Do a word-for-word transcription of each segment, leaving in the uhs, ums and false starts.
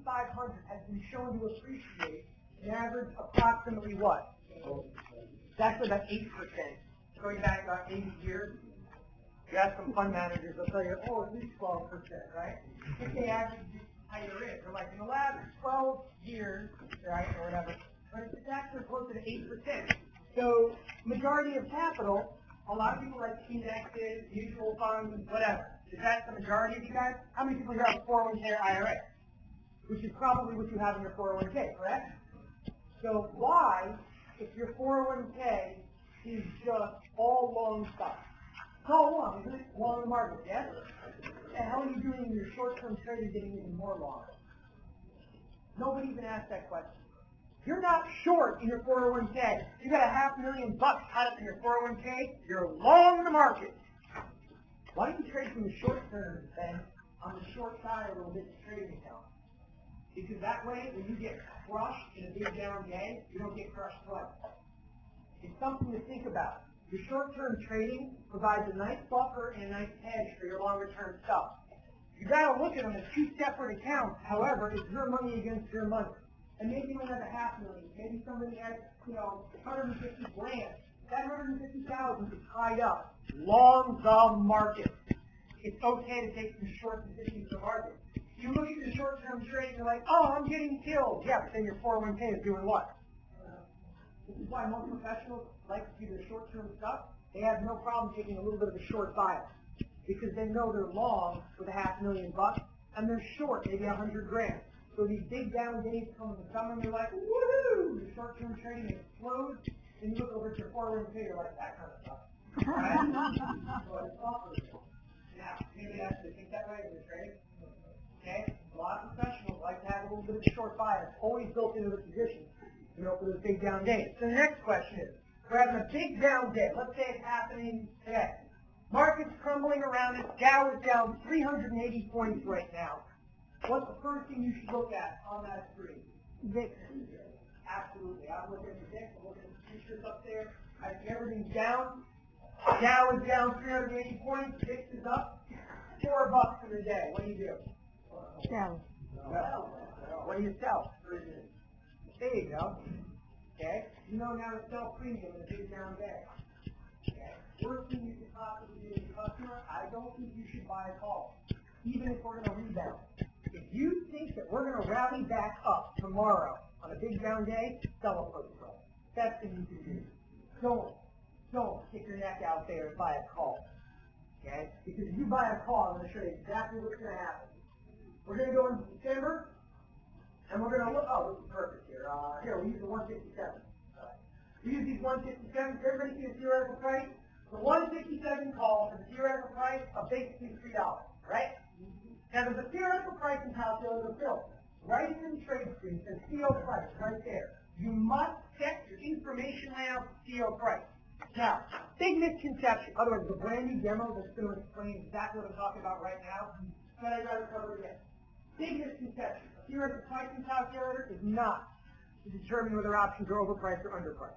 five hundred has been shown to appreciate an average approximately what? That's about eight percent. Going back about eighty years. You ask some fund managers, they'll tell you, oh, at least twelve percent, right? If they average it higher in, they're like, in the last twelve years, right, or whatever, but it's actually closer to eight percent. So, majority of capital, a lot of people like indexes, mutual funds, whatever. Is that the majority of you guys? How many people here have a four oh one K or I R A? Which is probably what you have in your four oh one K, correct? So why, if your four oh one K is just all long stock? It's all long, isn't it? Long the market, yes? And how are you doing in your short-term trading getting even more long? Nobody even asked that question. You're not short in your four oh one K. You got a half million bucks tied up in your four oh one K, you're long the market. Why don't you trade from the short term, then, on the short side a little bit to trading account? Because that way, when you get crushed in a big down day, you don't get crushed twice. It's something to think about. Your short-term trading provides a nice buffer and a nice hedge for your longer-term stuff. You got to look at them as two separate accounts. However, it's your money against your money. And maybe you only have a half million. Maybe somebody has, you know, one hundred fifty grand. That one hundred fifty thousand is tied up. Long the market. It's okay to take some short positions in the market. You look at your short-term trade and you're like, oh, I'm getting killed. Yeah, but then your four oh one K is doing what? This is why most professionals like to do their short-term stuff. They have no problem taking a little bit of a short bias because they know they're long with a half million bucks and they're short maybe a hundred grand. So these big down days come in the summer and you're like, woohoo! Your short-term trading explodes. And you look over at your four oh one K, you're like, that kind of stuff. Right? So it's awesome. Now, maybe actually think that way in your trading. Okay? A lot of professionals like to have a little bit of a short bias, always built into the position, you know, for those big down days. So the next question is, we're having a big down day. Let's say it's happening today. Market's crumbling around us. Dow is down three hundred eighty points right now. What's the first thing you should look at on that screen? V I X. Absolutely. I'm looking at the V I X. I'm looking at the futures up there. I see everything's down. Dow is down three hundred eighty points. V I X is up. Four bucks in a day. What do you do? Sell. Well, what do you sell? There you go. Okay? You know now to sell premium in a big down day. Okay? Worst thing you could possibly do as a customer, I don't think you should buy a call, even if we're going to rebound. If you think that we're going to rally back up tomorrow on a big down day, sell a put price. Best thing you can do. Don't, don't stick your neck out there and buy a call. Okay? Because if you buy a call, I'm going to show you exactly what's going to happen. We're going to go into December, and we're going to look, oh, this is perfect here. Uh, here, we use the one fifty-seven. Uh, we use these one fifty-sevens. Everybody see the theoretical price? The one fifty-seven call for the theoretical price of basically three dollars, right? Now, there's a theoretical pricing calculator built right in the trade screen. It says C O price right there. You must set your information layout to C O price. Now, big misconception. Otherwise, the brand new demo that's going to explain exactly what I'm talking about right now, but I got to cover it again. Big misconception. A theoretical pricing calculator is not to determine whether options are overpriced or underpriced.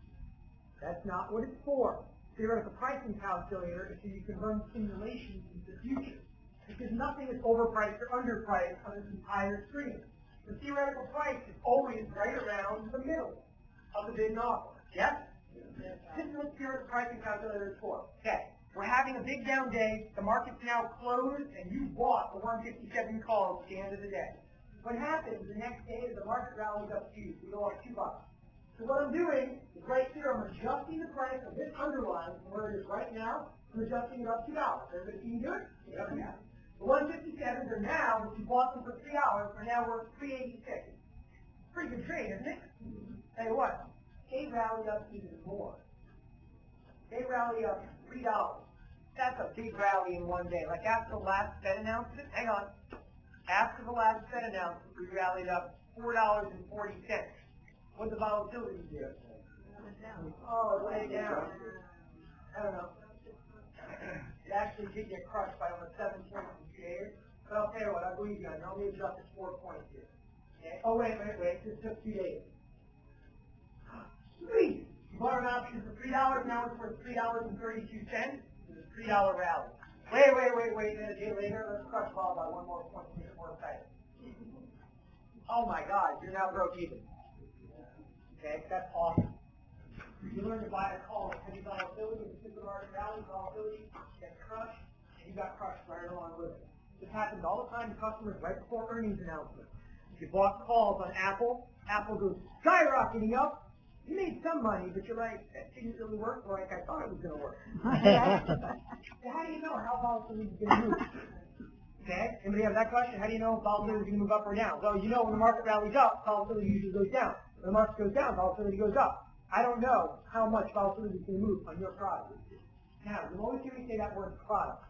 That's not what it's for. Theoretical pricing calculator is so you can run simulations into the future. Because nothing is overpriced or underpriced on this entire screen. The theoretical price is always right around the middle of the bid and offer. Yes? Yes. This is what theoretical pricing calculator is for. Okay. We're having a big down day. The market's now closed, and you bought the one fifty-seven call at the end of the day. What happens the next day is the market rallies up two. We go up two bucks. So what I'm doing is right here, I'm adjusting the price of this underline from where it is right now. I'm adjusting it up two dollars. Everybody see me do it? Yep. Yeah. The one fifty-sevens are now, if you bought them for three dollars, are now worth three eighty-six. Pretty good trade, isn't it? Tell you what, they rally up even more. They rally up three dollars. That's a big rally in one day. Like after the last Fed announcement, hang on. After the last Fed announcement, we rallied up four dollars and forty cents. What'd the volatility do? Oh, it went down. I don't know. It actually did get crushed by almost seven points in two days. But I'll tell you what, I believe you. I normally adjust it four points here. Okay? Oh, wait, wait, wait. This took two days. Sweet! You bought an option for three dollars, now it's worth three dollars and thirty-two cents. It's a three dollar rally. Wait, wait, wait, wait. Then a day later, let's crush vol by one more point to make it more exciting. oh my God, you're now broke even. Okay, that's awesome. You learn to buy a call, heavy volatility, in the supermarket rally, volatility, get crushed, and you got crushed right along with it. This happens all the time to customers right before earnings announcements. If you bought calls on Apple, Apple goes skyrocketing up. You made some money, but you're like, that didn't really work like I thought it was going to work. So how do you know how volatility is going to move? Okay? Anybody have that question? How do you know if volatility is going to move up or down? Well, you know when the market rallies up, volatility usually goes down. When the market goes down, volatility goes up. I don't know how much volatility is going to move on your product. Now, you always hear me say that word product.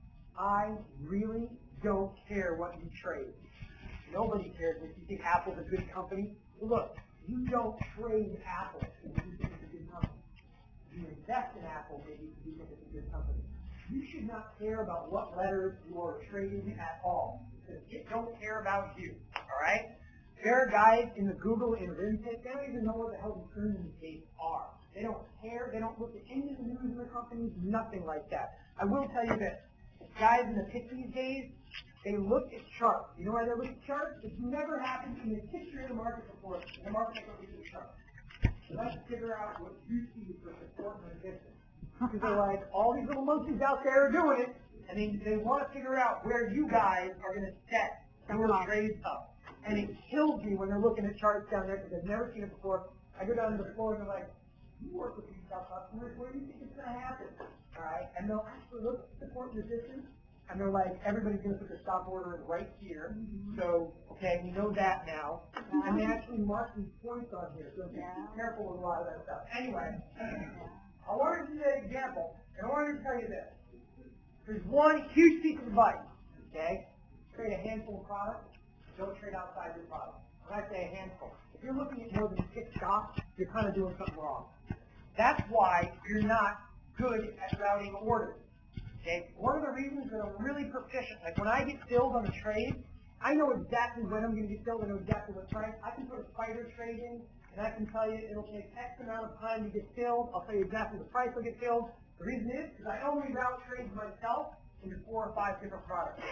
I really don't care what you trade. Nobody cares if you think Apple's a good company. Look, you don't trade Apple if you think it's a good company. You invest in Apple maybe if you think it's a good company. You should not care about what letters you are trading at all, because it don't care about you, all right? There are guys in the Google and RimTech, they don't even know what the hell the earnings dates are. They don't care. They don't look at any of the news in the companies, nothing like that. I will tell you this. Guys in the pit these days, they look at charts. You know why they look at charts? It's never happened in the history of the market before. The market doesn't look at the charts. Let's figure out what you see for support and resistance. Because they're like, all these little monkeys out there are doing it, and they, they want to figure out where you guys are going to set your trades up. And it kills me when they're looking at charts down there because I've never seen it before. I go down to the floor and they're like, you work with these top customers, where do you think it's going to happen? All right? And they'll actually look at support and resistance, and they're like, everybody's going to put their stop order in right here. Mm-hmm. So, okay, we know that now. Yeah. And they actually mark these points on here, so yeah. Be careful with a lot of that stuff. Anyway, yeah. I wanted to give you an example, and I wanted to tell you this. There's one huge piece of advice, okay? Trade a handful of products. Don't trade outside your product. When I say a handful, if you're looking at more than six stocks, you're kind of doing something wrong. That's why you're not good at routing orders. Okay? One of the reasons that I'm really proficient, like when I get filled on a trade, I know exactly when I'm going to get filled. I know exactly what price. I can put a spider trade in, and I can tell you it'll take X amount of time to get filled. I'll tell you exactly the price will get filled. The reason is because I only route trades myself into four or five different products.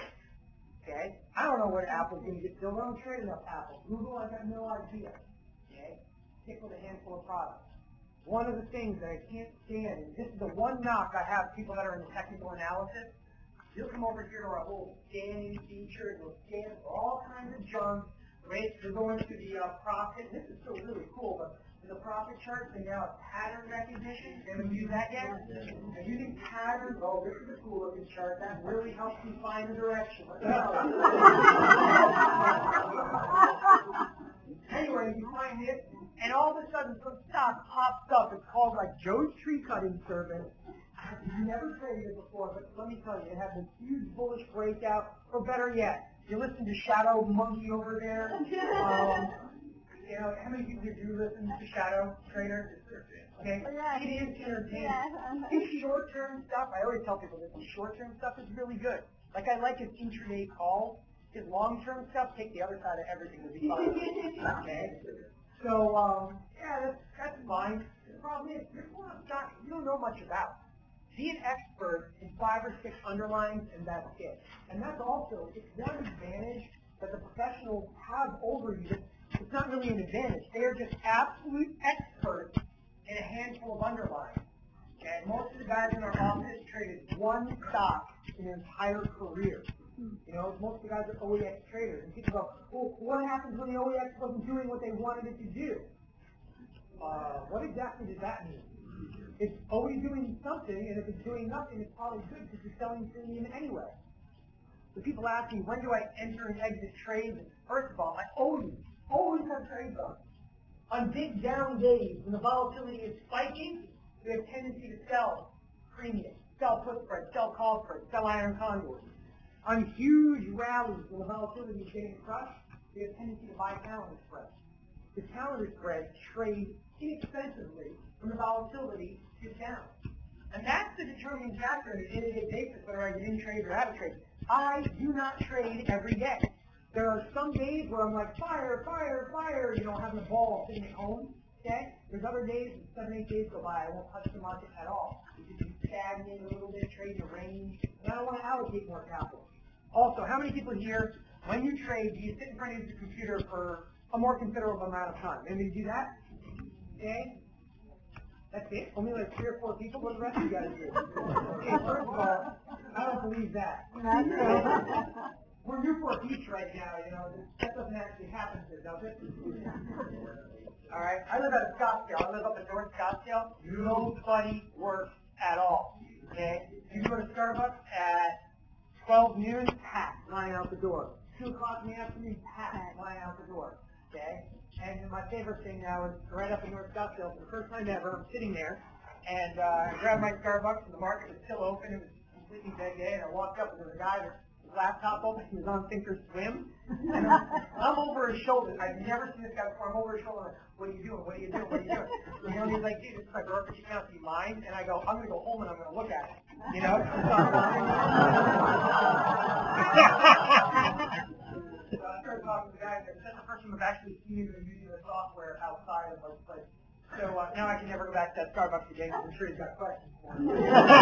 Okay? I don't know what Apple's going to get filled. I don't trade enough Apple. Google, I've got no idea. Okay? Stick with a handful of products. One of the things that I can't stand, and this is the one knock I have people that are in the technical analysis, you'll come over here to our little scanning feature, and you'll scan for all kinds of junk, right? You're going to the uh, profit. This is still really cool, but in the profit chart, they now have pattern recognition. You haven't used that yet? And using patterns, oh, this is a cool looking chart. That really helps you find the direction. Anyway, you find this, and all of a sudden some stock pops up. It's called like Joe's Tree Cutting Service. You've never traded it before, but let me tell you, it had this huge bullish breakout, or better yet, you listen to Shadow Monkey over there. Um, You know, how many people here do listen to Shadow Trader? Okay, it is entertaining. His short-term stuff, I always tell people this, his short-term stuff is really good. Like I like his intraday calls. His long-term stuff, take the other side of everything to be fine. Okay? So, um, yeah, that's, that's fine. The problem is, you're pulling up stocks you don't know much about. Be an expert in five or six underlines, and that's it. And that's also, it's one advantage that the professionals have over you. It's not really an advantage. They are just absolute experts in a handful of underlines. Okay? Most of the guys in our office traded one stock in their entire career. You know, most of the guys are O E X traders. And people go, well, what happens when the O E X wasn't doing what they wanted it to do? Uh, what exactly does that mean? It's always doing something, and if it's doing nothing, it's probably good because you're selling premium anyway. So people ask me, when do I enter and exit trades? First of all, I always, always have trades on. On big down days, when the volatility is spiking, we have a tendency to sell premium, sell put spread, sell call spread, sell iron conduits. On huge rallies, when the volatility is getting crushed, we have a tendency to buy calendar spreads. The calendar spreads trade inexpensively when the volatility is down. And that's the determining factor on a day-to-day basis whether I get in trade or out of trade. I do not trade every day. There are some days where I'm like, fire, fire, fire, you know, having a ball sitting at home. Okay? There's other days, seven, eight days go by, I won't touch the market at all. You can stagnate a little bit, trade in a range, and I don't want to allocate more capital. Also, how many people here When you trade, do you sit in front of your computer for a more considerable amount of time? Maybe you do that? Okay? That's it? Only like three or four people? What the rest of you guys do? Okay, first of all, I don't believe that. We're Newport Beach right now, you know. That doesn't actually happen here, does it? All right? I live out of Scottsdale. I live up in North Scottsdale. Nobody works at all. Okay? You go to Starbucks at twelve noon, packed, line out the door. two o'clock in the afternoon, packed, line out the door. Okay? And my favorite thing now is right up in North Scottsdale, for the first time ever, I'm sitting there, and uh, I grabbed my Starbucks, and the market was still open. It was completely dead day, and I walked up, and there was a guy with his laptop open. He was on Thinkorswim, and I'm, I'm over his shoulder. I've never seen this guy before. I'm over his shoulder. Like, what are you doing? What are you doing? What are you doing? You know, and he's like, dude, this is my brokerage account. Do you mind? And I go, I'm going to go home, and I'm going to look at it. You know? So I started talking to the guy, and that's the first time I've actually seen him using the software outside of my place. So uh, now I can never go back to that Starbucks again, because I'm sure he's got questions for me.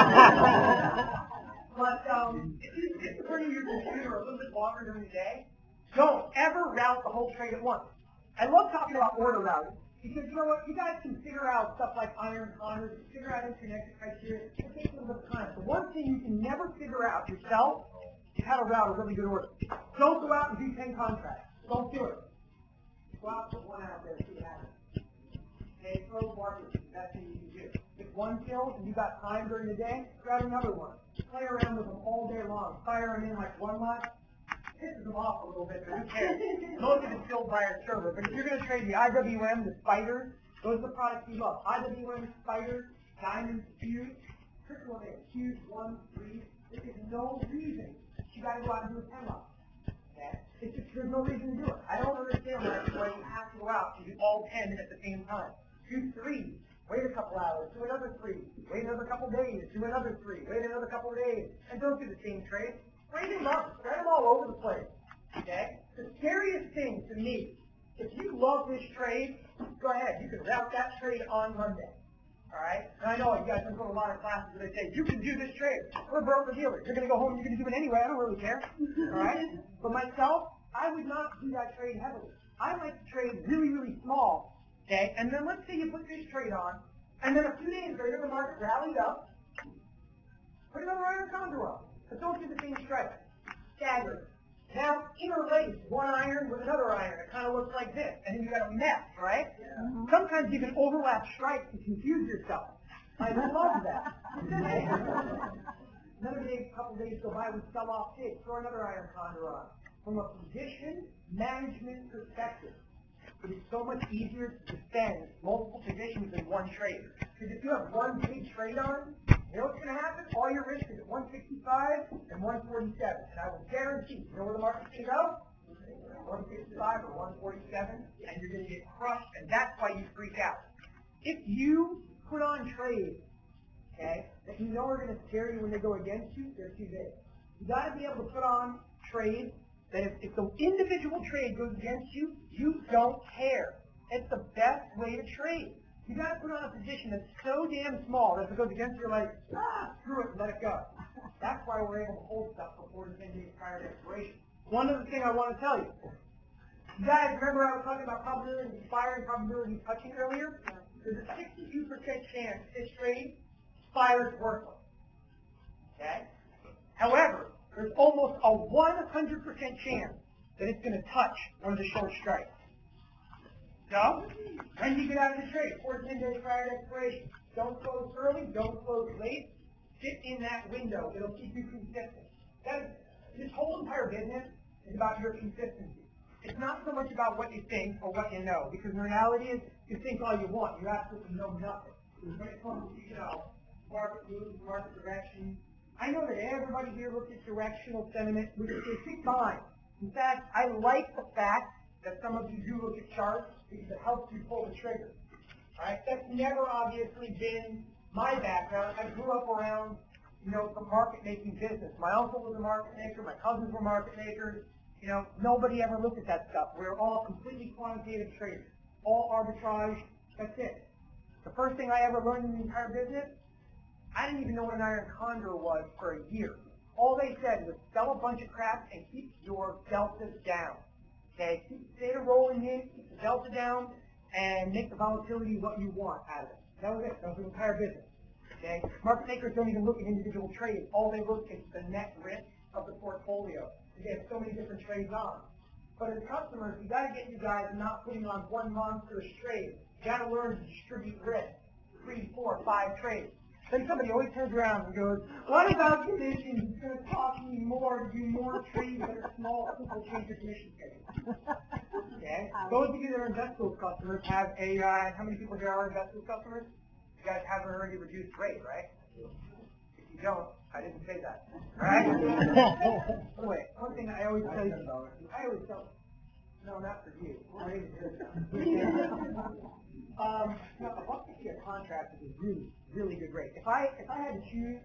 But um, if you sit in front of your computer a little bit longer during the day, don't ever route the whole trade at once. I love talking about order routing, because you know what, you guys can figure out stuff like iron condors, figure out interconnected criteria. It takes a little bit of time. The one thing you can never figure out yourself is how to route a really good order. Don't go out and do ten contracts. Don't do it. Go out and put one out there, see what happens. Okay, close market is the best thing you can do. If one kills and you got time during the day, grab another one. Play around with them all day long. Fire them in like one lot. Pisses them off a little bit, but who cares? Most of it's filled by our server. But if you're going to trade the I W M, the spiders, those are the products you love. I W M spiders, diamonds, fuse, triple A, fuse, one, three. There is no reason you got to go out and do a ten lot. Okay? It's just, there's no reason to do it. I don't understand why, why you have to go out and do all ten at the same time. Do three. Wait a couple hours, do another three. Wait another couple days, do another three. Wait another couple days. And don't do the same trade. Spread them up. Spread them all over the place. Okay? The scariest thing to me, if you love this trade, go ahead. You can route that trade on Monday. All right? And I know you guys have been to a lot of classes where they say, you can do this trade. We're broker dealers. You're going to go home and you're going to do it anyway. I don't really care. All right? For myself, I would not do that trade heavily. I like to trade really, really small. Okay, and then let's say you put this trade on, and then a few days later the market rallied up, put another iron condor on. But don't do the same strike. Stagger. Now interlace one iron with another iron. It kind of looks like this, and then you got a mess, right? Yeah. Sometimes you can overlap strikes to confuse yourself. I love that. Okay? Another day, a couple days go by, we sell off big, throw another iron condor on. From a position management perspective, it is so much easier to defend multiple positions in one trade. Because if you have one big trade on, you know what's going to happen? All your risk is at one sixty-five and one forty-seven. And I will guarantee, you know where the market's going to go? one sixty-five or one forty-seven, and you're going to get crushed, and that's why you freak out. If you put on trades, okay, that you know are going to scare you when they go against you, they're too big. You got to be able to put on trades that if, if the individual trade goes against you, you don't care. It's the best way to trade. You got to put on a position that's so damn small that if it goes against you, you're like, ah, screw it, let it go. That's why we're able to hold stuff for four to ten days prior to expiration. One other thing I want to tell you. You guys remember I was talking about probability expiring, probability touching earlier? There's a sixty-two percent chance this trade expires worthless. Okay? However, there's almost a one hundred percent chance that it's going to touch one of the short strikes. So, when do you get out of the trade? Four to ten days prior to expiration. Don't close early, don't close late. Sit in that window. It'll keep you consistent. That is, this whole entire business is about your consistency. It's not so much about what you think or what you know, because the reality is you think all you want. You absolutely know nothing. When it comes to, you know, market moves, market direction, I know that everybody here looks at directional sentiment, which is fine. In fact, I like the fact that some of you do look at charts because it helps you pull the trigger. All right? That's never obviously been my background. I grew up around, you know, the market-making business. My uncle was a market maker. My cousins were market makers. You know, nobody ever looked at that stuff. We were all completely quantitative traders, all arbitrage. That's it. The first thing I ever learned in the entire business, I didn't even know what an iron condor was for a year. All they said was sell a bunch of crap and keep your delta down. Okay, keep data rolling in, keep the delta down, and make the volatility what you want out of it. That was it. That was the entire business. Okay, market makers don't even look at individual trades. All they look at the net risk of the portfolio. They have so many different trades on. But as customers, we got to get you guys not putting on one monster trade. You got to learn to distribute risk. Three, four, five trades. Then somebody always turns around and goes, what about commissions? It's going to cost me more to do more trades that are small. People change their commission schedule. Okay? Those of you that are Invesco customers have a, uh, how many people here are Invesco customers? You guys have a already reduced rate, right? If you don't, I didn't say that. Right? Anyway, one thing I always tell you, I always tell no, not for you. um, no, a buck fifty a contract is a really, really good rate. If I if I had to choose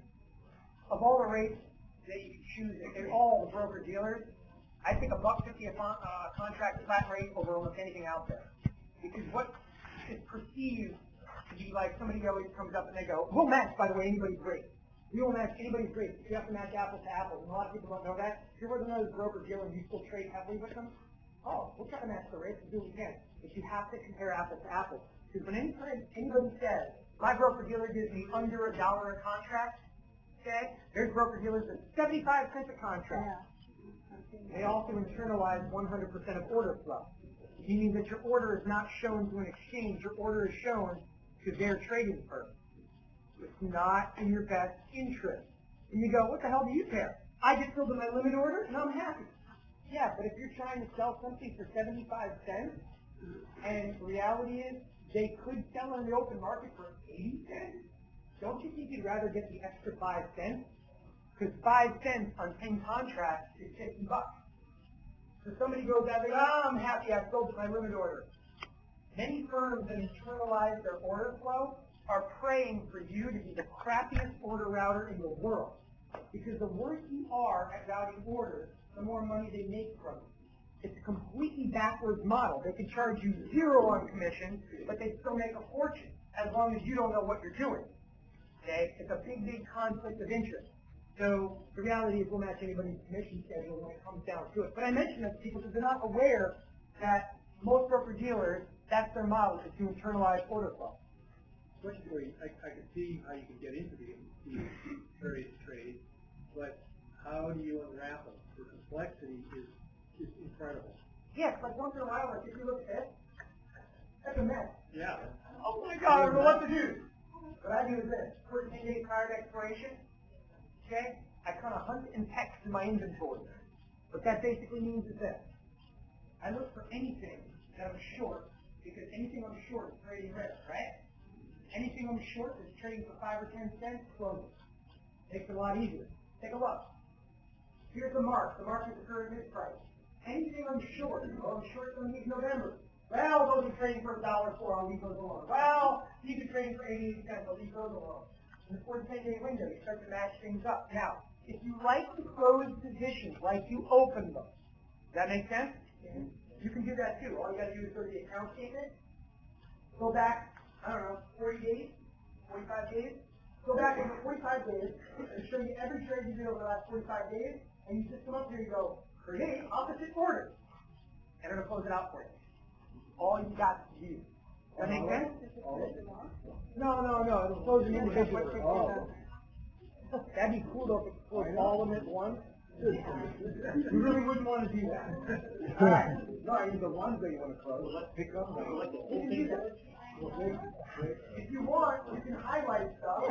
of all the rates that you could choose, if they're all the broker dealers, I think a buck fifty a con- uh, contract flat rate over almost anything out there. Because what is perceived to be like somebody always comes up and they go, we'll match, by the way, anybody's rate. We won't match anybody's rate. You have to match apples to apples. And a lot of people don't know that. If you're with another broker dealer and you still trade heavily with them, oh, we'll try to match the rates and do what we can. But you have to compare apples to apples. Because when anytime anybody says, my broker dealer gives me under a dollar a contract, okay, there's broker dealers at seventy-five cents a contract. Yeah. They also internalize one hundred percent of order flow. Meaning that your order is not shown to an exchange. Your order is shown to their trading firm. It's not in your best interest. And you go, what the hell do you care? I just filled in my limit order and I'm happy. Yeah, but if you're trying to sell something for seventy-five cents, and the reality is they could sell in the open market for eighty cents, don't you think you'd rather get the extra five cents? Because five cents on ten contracts is fifty bucks. So somebody goes out and goes, oh, I'm happy I sold my limit order. Many firms that internalize their order flow are praying for you to be the crappiest order router in the world. Because the worse you are at routing orders, the more money they make from you. It's a completely backwards model. They can charge you zero on commission, but they still make a fortune as long as you don't know what you're doing. Okay? It's a big, big conflict of interest. So the reality is we'll match anybody's commission schedule when it comes down to it. But I mention that to people because they're not aware that most broker-dealers, that's their model, is to internalize order flow. Logically, I, I can see how you can get into the, the various trades, but how do you unwrap them? The complexity is is incredible. Yes, like once in a while, like if you look at this, that's a mess. Yeah. Oh my God, I don't know what to do. What I do is this: put ten day prior to expiration. Okay, I kind of hunt and text in my inventory. What that basically means is this: I look for anything that I'm short, because anything I'm short is trading risk, right? Anything I'm short is trading for five or ten cents, close it. Makes it a lot easier. Take a look. Here's the mark. The mark is the current bid price. Anything I'm short, oh, I'm short from week November. Well, those are trading for a dollar four, I'll leave those alone. Well, you can trade for eighty-eight cents, I'll leave those alone. In the four to ten day window, you start to match things up. Now, if you like to close positions like you open them, does that make sense? Mm-hmm. You can do that too. All you got to do is go to the account statement, go back, I don't know, forty days, forty-five days. Go back over forty-five days and show you every trade you did over the last forty-five days, and you just come up here and go, create opposite order. And it'll close it out for you. All you got to do. Does that make sense? No, no, no. It'll close an individual. Oh. That'd be cool though if it closed all of them at once. You really wouldn't want to do that. All right. No, I mean the ones that you want to close, let's pick up them. You can do that. If you want, you can highlight stuff.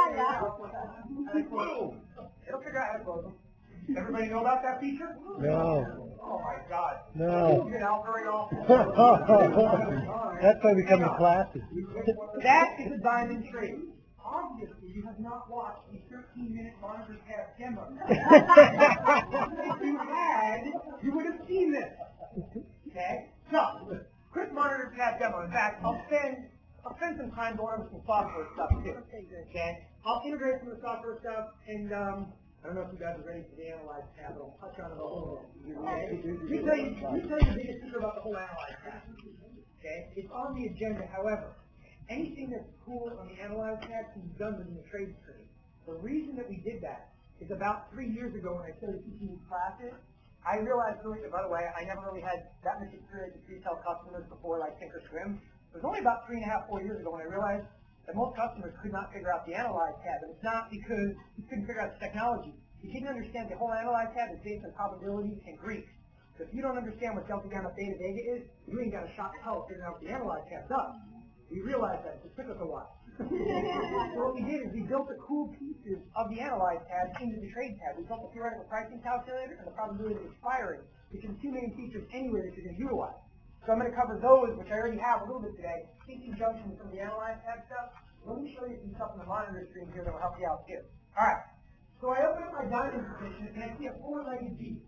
It'll figure out how to close them. Everybody know about that feature? No. Oh my God. No. You get out very often. That's why we come to classes. That is a diamond trade. Obviously, you have not watched the thirteen minute monitor tab demo. If you had, you would have seen this. Okay? So, quick monitor tab demo. In fact, I'll spend I'll spend some time going over some software stuff too. Okay? I'll integrate some of the software stuff, and um, I don't know if you guys are ready for the Analyze tab, but I'll touch on it a little bit. Okay? Let me tell you, let me tell you the biggest secret about the whole Analyze tab. Okay? It's on the agenda, however. Anything that's cool on the Analyze tab can be done within the trade screen. The reason that we did that is about three years ago when I started teaching these classes, I realized really, by the way, I never really had that much experience with retail customers before like Thinkorswim. It was only about three and a half, four years ago when I realized that most customers could not figure out the Analyze tab. And it's not because you couldn't figure out the technology. You didn't understand the whole Analyze tab is based on probabilities and Greek. So if you don't understand what delta gamma theta vega is, you ain't got a shot in hell figuring out what the Analyze tab does. We realized that. It took us a while. So what we did is we built the cool pieces of the Analyze tab into the Trade tab. We built the theoretical pricing calculator and the probability of expiring, which are the two main features anyway that you're going to utilize. So I'm going to cover those, which I already have a little bit today, in conjunction with some of the Analyze tab stuff. Let me show you some stuff on the monitor screen here that will help you out too. All right. So I open up my diamond position and I see a four-legged beast.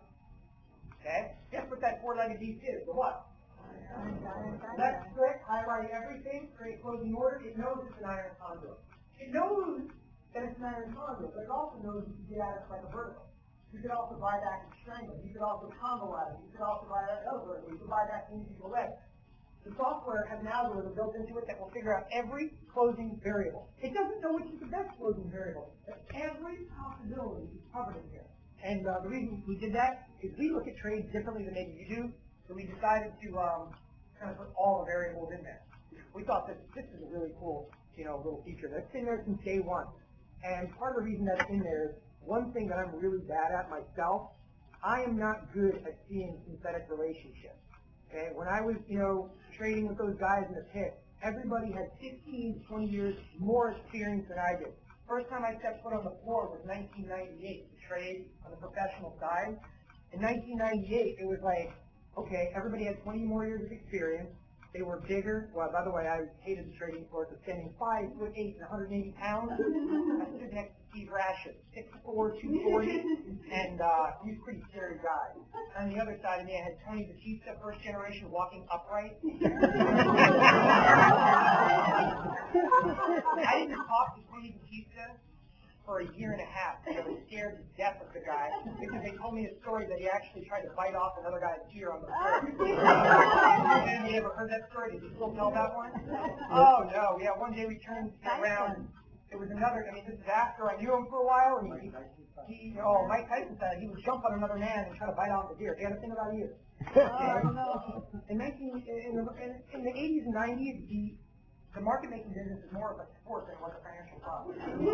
Okay? Guess what that four-legged beast is? The what? Left click, highlight everything, create closing order. It knows it's an iron conduit. It knows that it's an iron conduit, but it also knows you can get at it like a vertical. You could also buy back and strangle. You could also combo at it. You could also buy that other vertical. You could buy back and use the leg. The software has an algorithm built into it that will figure out every closing variable. It doesn't know which is the best closing variable, but every possibility is covered in here. And uh, the reason we did that is we look at trades differently than maybe you do. So we decided to um, kind of put all the variables in there. We thought that this is a really cool, you know, little feature. That's been there since day one. And part of the reason that's in there is one thing that I'm really bad at myself. I am not good at seeing synthetic relationships. Okay, when I was, you know, trading with those guys in the pit, everybody had fifteen, twenty years more experience than I did. First time I stepped foot on the floor was nineteen ninety-eight to trade on the professional side. In nineteen ninety-eight, it was like, okay, everybody had twenty more years of experience. They were bigger. Well, by the way, I hated the trading floor for standing five foot eight and one hundred eighty pounds. I stood next to Steve Rashid, six four, two forty, and uh, he's a pretty scary guy. On the other side of me, I had Tony Batista, first generation, walking upright. I didn't talk to Tony Batista for a year and a half. I was scared to death of the guy because they told me a story that he actually tried to bite off another guy's ear on the floor. Have you ever heard that story? Did you still tell that one? Oh no, yeah. One day we turned around. It was another. I mean, this is after I knew him for a while, and he, he oh, Mike Tyson said he would jump on another man and try to bite off his ear. He had a thing about ears. Okay? In nineteen, in the, in the eighties and nineties, the The market making business is more of a sport than it was a financial problem.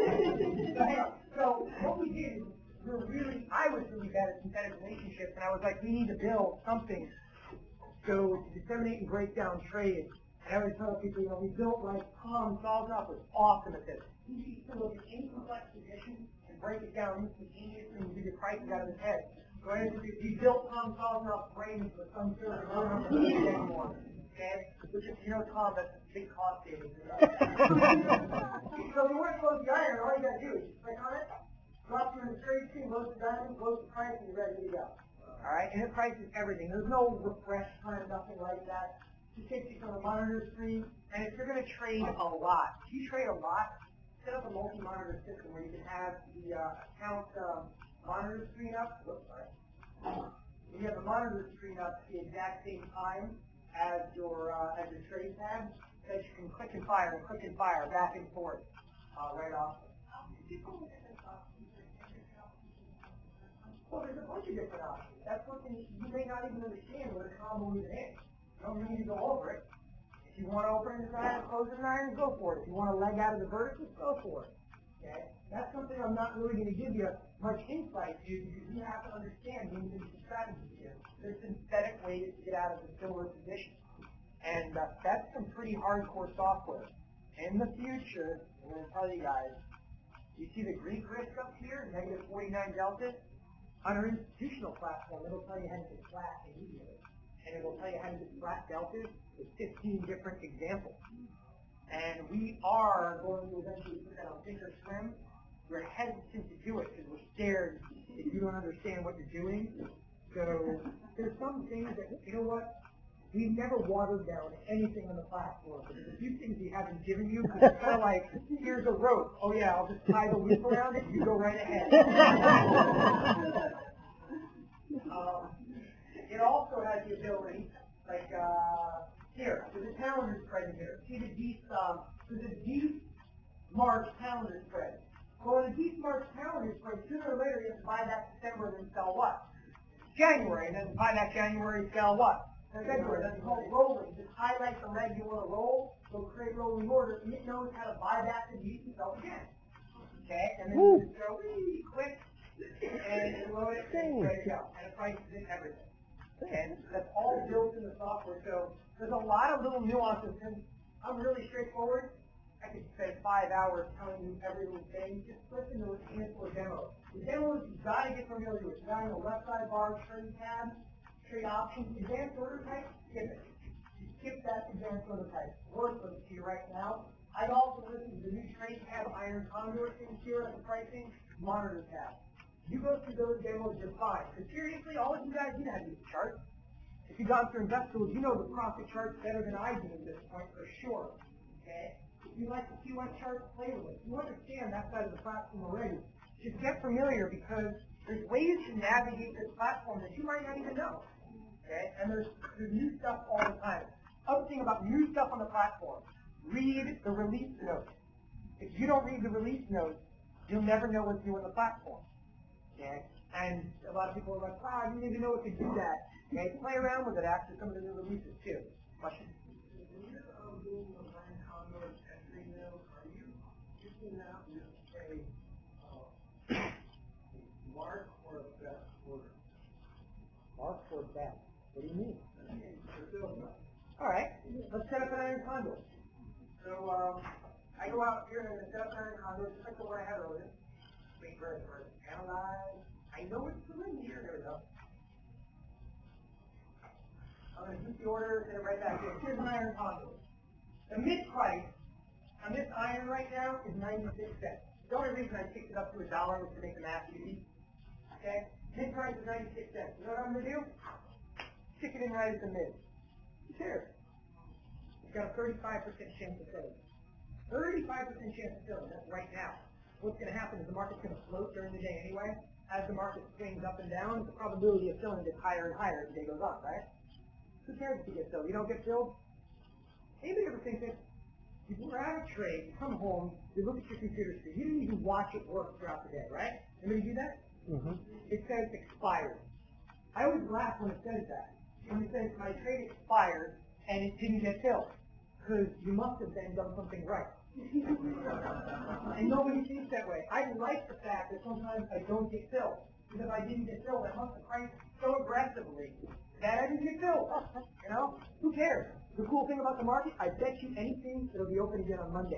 So what we did is we were really, I was really bad at synthetic relationships, and I was like, we need to build something so to disseminate and break down trades. And I always tell people, you know, we built like Tom Salznoff was awesome at this. He used to look at any complex position and break it down instantaneously and give you prices out of his head. So I we built Tom Salznoff's brain into some sort of program that we don't need anymore. Okay? Which is, you know, Tom, that's a big cost savings. So we want to close the iron, all you got to do is just click on it, drop you in the trade screen, load the diamond, load the price, and you're ready to go. All right? And it prices everything. There's no refresh time, nothing like that. Just takes you from the monitor screen, and if you're going to trade a lot, if you trade a lot, set up a multi-monitor system where you can have the uh, account um, monitor screen up. Whoops, sorry. You have the monitor screen up at the exact same time as your uh, as your trade tab, that you can click and fire and click and fire back and forth uh, right off. Well, there's a bunch of different options. That's something you may not even understand what a combo even is. You don't need to go over it. If you want to open an iron, close an iron, go for it. If you want to leg out of the verticals, go for it. Okay? That's something I'm not really going to give you much insight to because you have to understand the individual strategies here. There's synthetic ways to get out of the similar position. And uh, that's some pretty hardcore software. In the future, I'm going to tell you guys, you see the Greek risk up here, negative forty-nine delta? On our institutional platform, it'll tell you how to get flat immediately. And it will tell you how to get flat deltas with fifteen different examples. And we are going to eventually put that on Thinkorswim. We're hesitant to do it because we're scared if you don't understand what you're doing. So there's some things that, you know what, we've never watered down anything on the platform. But there's a few things we haven't given you because it's kind of like, here's a rope. Oh yeah, I'll just tie the loop around it. You go right ahead. um, it also has the ability, like, uh, here, there's a calendar spread in here. See the deep, um, there's a deep March calendar spread. Well, in the D-Smart calendar, like sooner or later, you have to buy that December and then sell what? January, and then buy that January, sell what? February. That's called rolling. Just highlight the leg you want to roll, so create rolling order, and it knows how to buy that to use and sell again. Okay? And then you just go really quick, and load it, and ready to go. And it prices in everything. Okay? That's all built in the software. So there's a lot of little nuances, and I'm really straightforward. I could spend five hours telling you every little thing. Just listen to a handful of demos. The demos you've got to get familiar with. You got on the left side bar, trade tab, trade options, advanced order type, skip it. Skip that advanced order type. Worthless to you right now. I'd also listen to the new trade tab, iron conduit things here at the pricing, monitor tab. You go through those demos, you're fine. But seriously, all of you guys, you know how to use the chart. If you've gone through Investor's, you know the profit charts better than I do at this point, for sure. Okay? If you like the Q one chart, play with it. You understand that side of the platform already. Just get familiar, because there's ways to navigate this platform that you might not even know. Okay? And there's, there's new stuff all the time. Other thing about new stuff on the platform, read the release notes. If you don't read the release notes, you'll never know what's new on the platform. Okay? And a lot of people are like, wow, I didn't even know it could do that. Okay? Play around with it after some of the new releases too. Question? Mark or a best order? Mark or best? What do you mean? All right, let's set up an iron conduit. So um, I go out here and set up an iron conduit, just like the one I had earlier. Wait for it to analyze. I know it's still in here. There we go. I'm going to keep the order, set it right back in. Here's an iron conduit. The mid price on this iron right now is ninety-six cents. The only reason I picked it up to a dollar was to make the math easy. Okay? Mid price is ninety-six cents. You know what I'm going to do? Stick it in right at the mid. Who cares? It's got a thirty-five percent chance of filling. thirty-five percent chance of filling. That's right now. What's going to happen is the market's going to float during the day anyway. As the market swings up and down, the probability of filling gets higher and higher as the day goes on, right? Who cares if you get filled? You don't get filled? Anybody ever think that you grab a trade, you come home, you look at your computer screen, you didn't even watch it work throughout the day, right? Anybody do that? Mm-hmm. It says expired. I always laugh when it says that. When it says my trade expired and it didn't get filled. Because you must have then done something right. And nobody thinks that way. I like the fact that sometimes I don't get filled. Because if I didn't get filled, I must have priced so aggressively that I didn't get filled. You know? Who cares? The cool thing about the market, I bet you anything it'll be open again on Monday.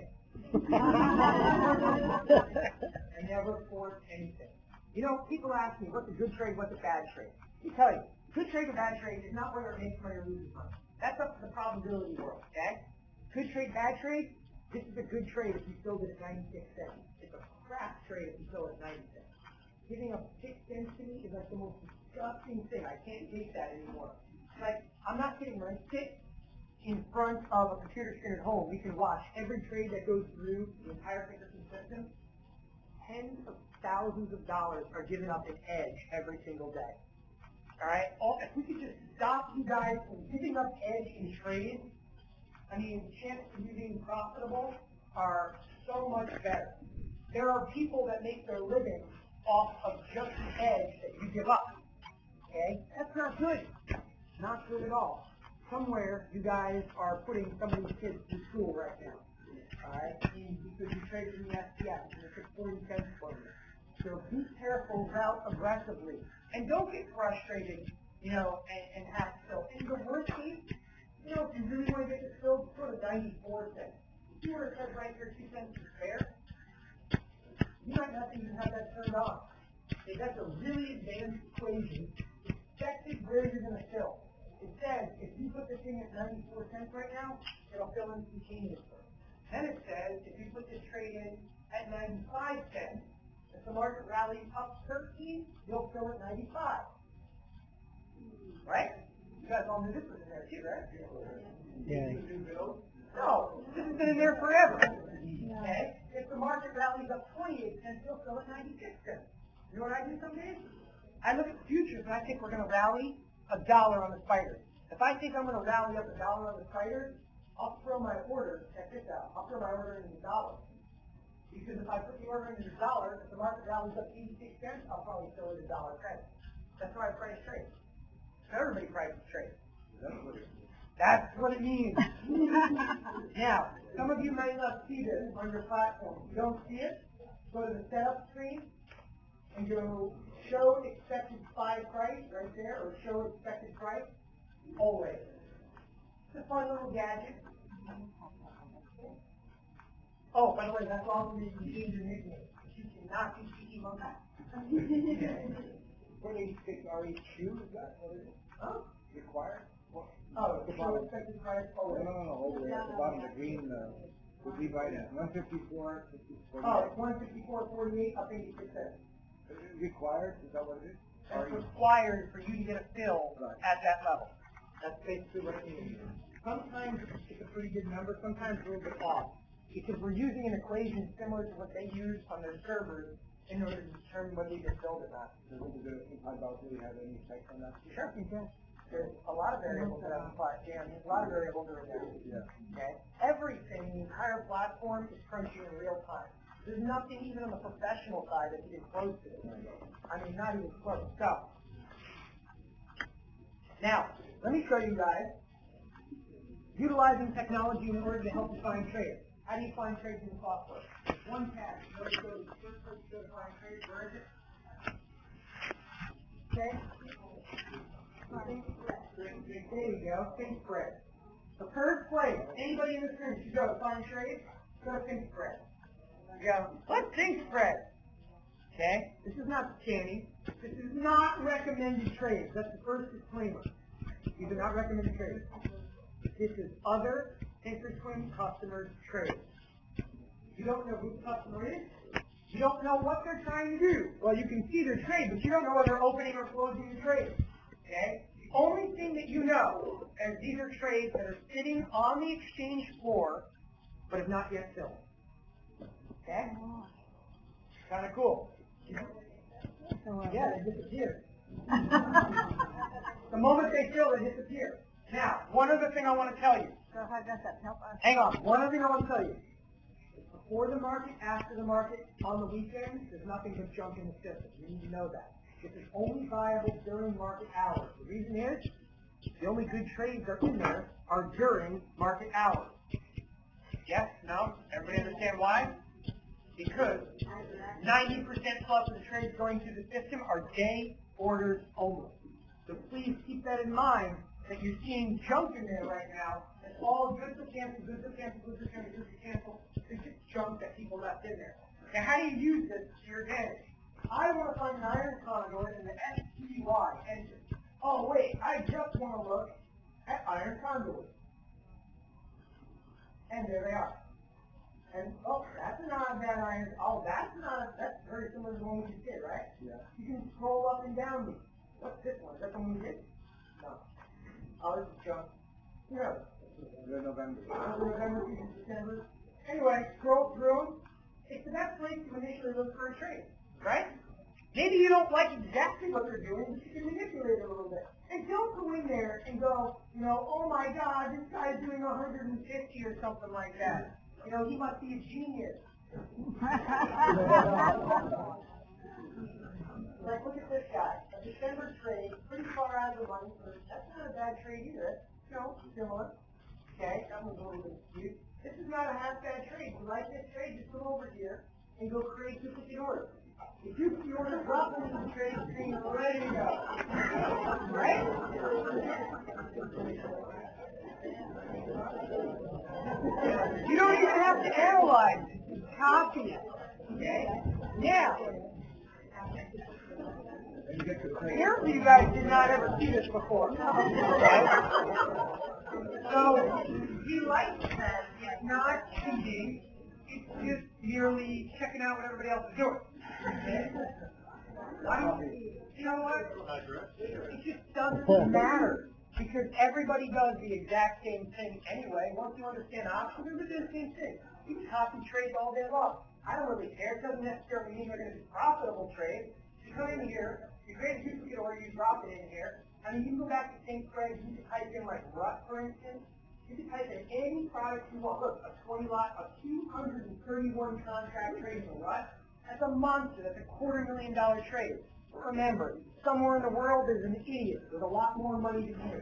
I never force anything. You know, people ask me, what's a good trade, what's a bad trade? Let me tell you, good trade or bad trade is not whether it makes money or loses money. That's up to the probability world, okay? Good trade, bad trade, this is a good trade if you filled it at ninety-six cents. It's a crap trade if you fill it at ninety cents. Giving up six cents to me is like the most disgusting thing. I can't take that anymore. Like, I'm not kidding, when I sit in front of a computer screen at home, we can watch every trade that goes through the entire Pinkerton system. Tens of thousands of dollars are given up in edge every single day. All right? All, if we could just stop you guys from giving up edge in trades, I mean, the chances of you being profitable are so much better. There are people that make their living off of just the edge that you give up. Okay? That's not good. Not good at all. Somewhere you guys are putting some of these kids through school right now. Alright? Because you traded in the S P F and it's forty cents for you. So be careful, route aggressively. And don't get frustrated, you know, and, and have to fill. In the worst case, you know, if you really want to get this filled, go to ninety-four cents. If you were to set right here two cents is fair, you might not even have that turned on. Okay, that's a really advanced equation. Expected where you're going to fill. It says, if you put this thing at ninety-four cents right now, it'll fill instantaneously. Then it says, if you put this trade in at ninety-five cents, if the market rallies up thirteen, you'll fill at ninety-five. Right? You guys all knew this was in there too, right? Yeah. No, this has been in there forever. Okay? If the market rallies up twenty-eight cents, you'll fill at ninety-six cents. You know what I do some days? I look at the futures and I think we're going to rally a dollar on the spider. If I think I'm going to rally up a dollar on the spider, I'll throw my order, check this out, I'll throw my order in the dollar. Because if I put the order in at a dollar, if the market value's up eighty-six cents, I'll probably sell it at a dollar credit. That's why I price trade. Everybody prices trade. That's what it means. Now, some of you might not see this on your platform. If you don't see it, go to the setup screen and go show expected buy price right there, or show expected price always. It's a fun little gadget. Oh, by the way, that's also you can change your nickname. You cannot be cheeky on that. What eighty-six R H Q, is that what it is? Huh? Required? Oh, the show expected price No, always. no, no, over there, at the bottom, the green, uh, would be right at one fifty-four, fifty-four. Oh, it's one fifty-four forty-eight up eighty-six cents. Required, is that what it is? That's required for you to get a fill Right. at that level. That's basically what it means. Sometimes it's a pretty good number, sometimes a little bit off. Because we're using an equation similar to what they use on their servers in order to determine whether you get filled or not. Does the implied volatility have any effect on that? Sure. There's a lot of variables that have applied, Jan. There's a lot of variables that are there. Yeah. Okay? Everything, the entire platform is crunching in real time. There's nothing even on the professional side that's even close to this. I mean, not even close. So, now, let me show you guys utilizing technology in order to help you find trades. How do you find trades in the software? One tab. You know, you go to the first place to go to find trades. Where is it? Okay. There you go. Think spread. The first place anybody in this room should go to find trades, go to think spread. You go, what's think spread? Okay. This is not scanning. This is not recommended trades. That's the first disclaimer. These are not recommended trades. This is other Thinkorswim customers' trades. You don't know who the customer is. You don't know what they're trying to do. Well, you can see their trade, but you don't know whether they're opening or closing the trade. Okay? The only thing that you know is these are trades that are sitting on the exchange floor, but have not yet filled. Okay? Kind of cool. Yeah, they disappear. The moment they fill, they disappear. Now, one other thing I want to tell you. So how does that help us? Hang on. One other thing I want to tell you. Before the market, after the market, on the weekends, there's nothing but junk in the system. You need to know that. This is only viable during market hours. The reason is, the only good trades that are in there are during market hours. Yes? No? Everybody understand why? Because ninety percent plus of the trades going through the system are day orders only. So please keep that in mind, that you're seeing junk in there right now. It's all good to cancel, good to cancel, good to cancel, good to cancel. It's just junk that people left in there. Now, how do you use this to your advantage? I want to find an iron conduit in the S P Y engine. Oh, wait, I just want to look at iron conduit. And there they are. And, oh, that's not a bad iron. Oh, that's not, that's very similar to the one we just did, right? Yeah. You can scroll up and down these. What's this one? Is that the one we did? No. Oh, this is junk. Who knows? The November. November, December. Anyway, scroll through them. It's the best place to initially look for a trade, right? Maybe you don't like exactly what they're doing, but you can manipulate it a little bit. And don't go in there and go, you know, oh my God, this guy's doing one hundred fifty or something like that. You know, he must be a genius. Like, look at this guy. A December trade, pretty far out of the money. So that's not a bad trade either. You know, similar. Okay, that one's a little bit skewed. This is not a half bad trade. If you like this trade, just come over here and go create duplicate orders. The duplicate order drops into the trade screen and we're ready to go. Right? You don't even have to analyze it. Just copy it. Okay? Now, apparently you guys did not ever see this before. Okay? So, we like that it's not cheating, it's just merely checking out what everybody else is doing. Okay? Why don't we, you know what? It just doesn't matter. Because everybody does the exact same thing anyway. Once you understand options, everybody does the same thing. You can copy trades all day long. I don't really care. It doesn't necessarily mean they're going to be profitable trades. You come in here, you create a duplicate order, you drop it in here. I mean, you can go back to think spread, you can type in like R U T, for instance, You can type in any product you want. Look, a twenty lot, a two hundred thirty-one contract trade in what? That's a monster. That's a quarter million dollar trade. But remember, somewhere in the world there's an idiot with a lot more money than you.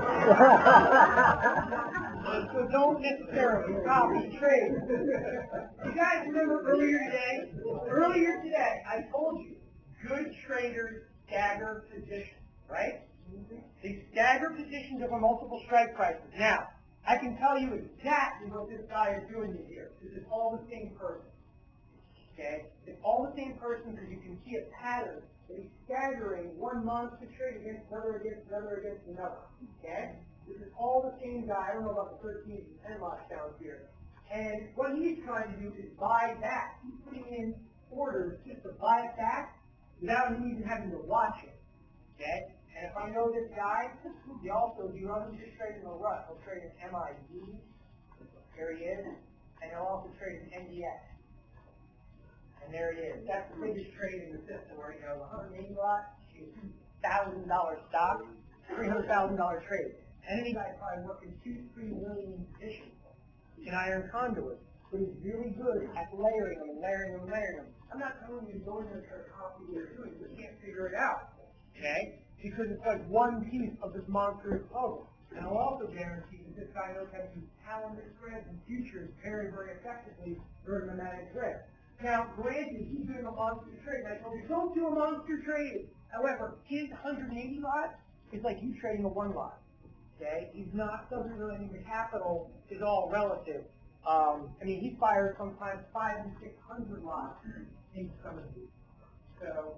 So don't necessarily copy trade. You guys remember earlier today? Earlier today, I told you, good traders stagger positions, right? They stagger positions over multiple strike prices. Now, I can tell you exactly what this guy is doing here. This is all the same person. Okay? It's all the same person because you can see a pattern that he's staggering one monster trade against another, against another, against another. Okay? This is all the same guy. I don't know about the thirteen and ten lockdowns here. And what he's trying to do is buy back. He's putting in orders just to buy it back without him even having to watch it. Okay? And if I know this guy, he also, do you know him just trading a rut? He'll trade an M I D. There he is. And he'll also trade an N D X. And there he is. That's the biggest trade in the system where, you know, one hundred eighty lot, two thousand dollars stock, three hundred thousand dollars trade. And any guy's probably working two, three million positions in iron conduit. But he's really good at layering them and layering them and layering them. I'm not telling you to go in there and try to copy what you're doing. You can't figure it out. Okay? Because it's like one piece of this monstrous puzzle. And I'll also guarantee that this guy knows how to use calendar spreads and futures very, very effectively during the manic trade. Now, granted, he's doing a monster trade. I told you, don't do a monster trade. However, his one hundred eighty lot is like you trading a one lot. Okay? He's not, doesn't really mean the capital is all relative. Um, I mean, he fires sometimes five and six hundred lots in some of these. So,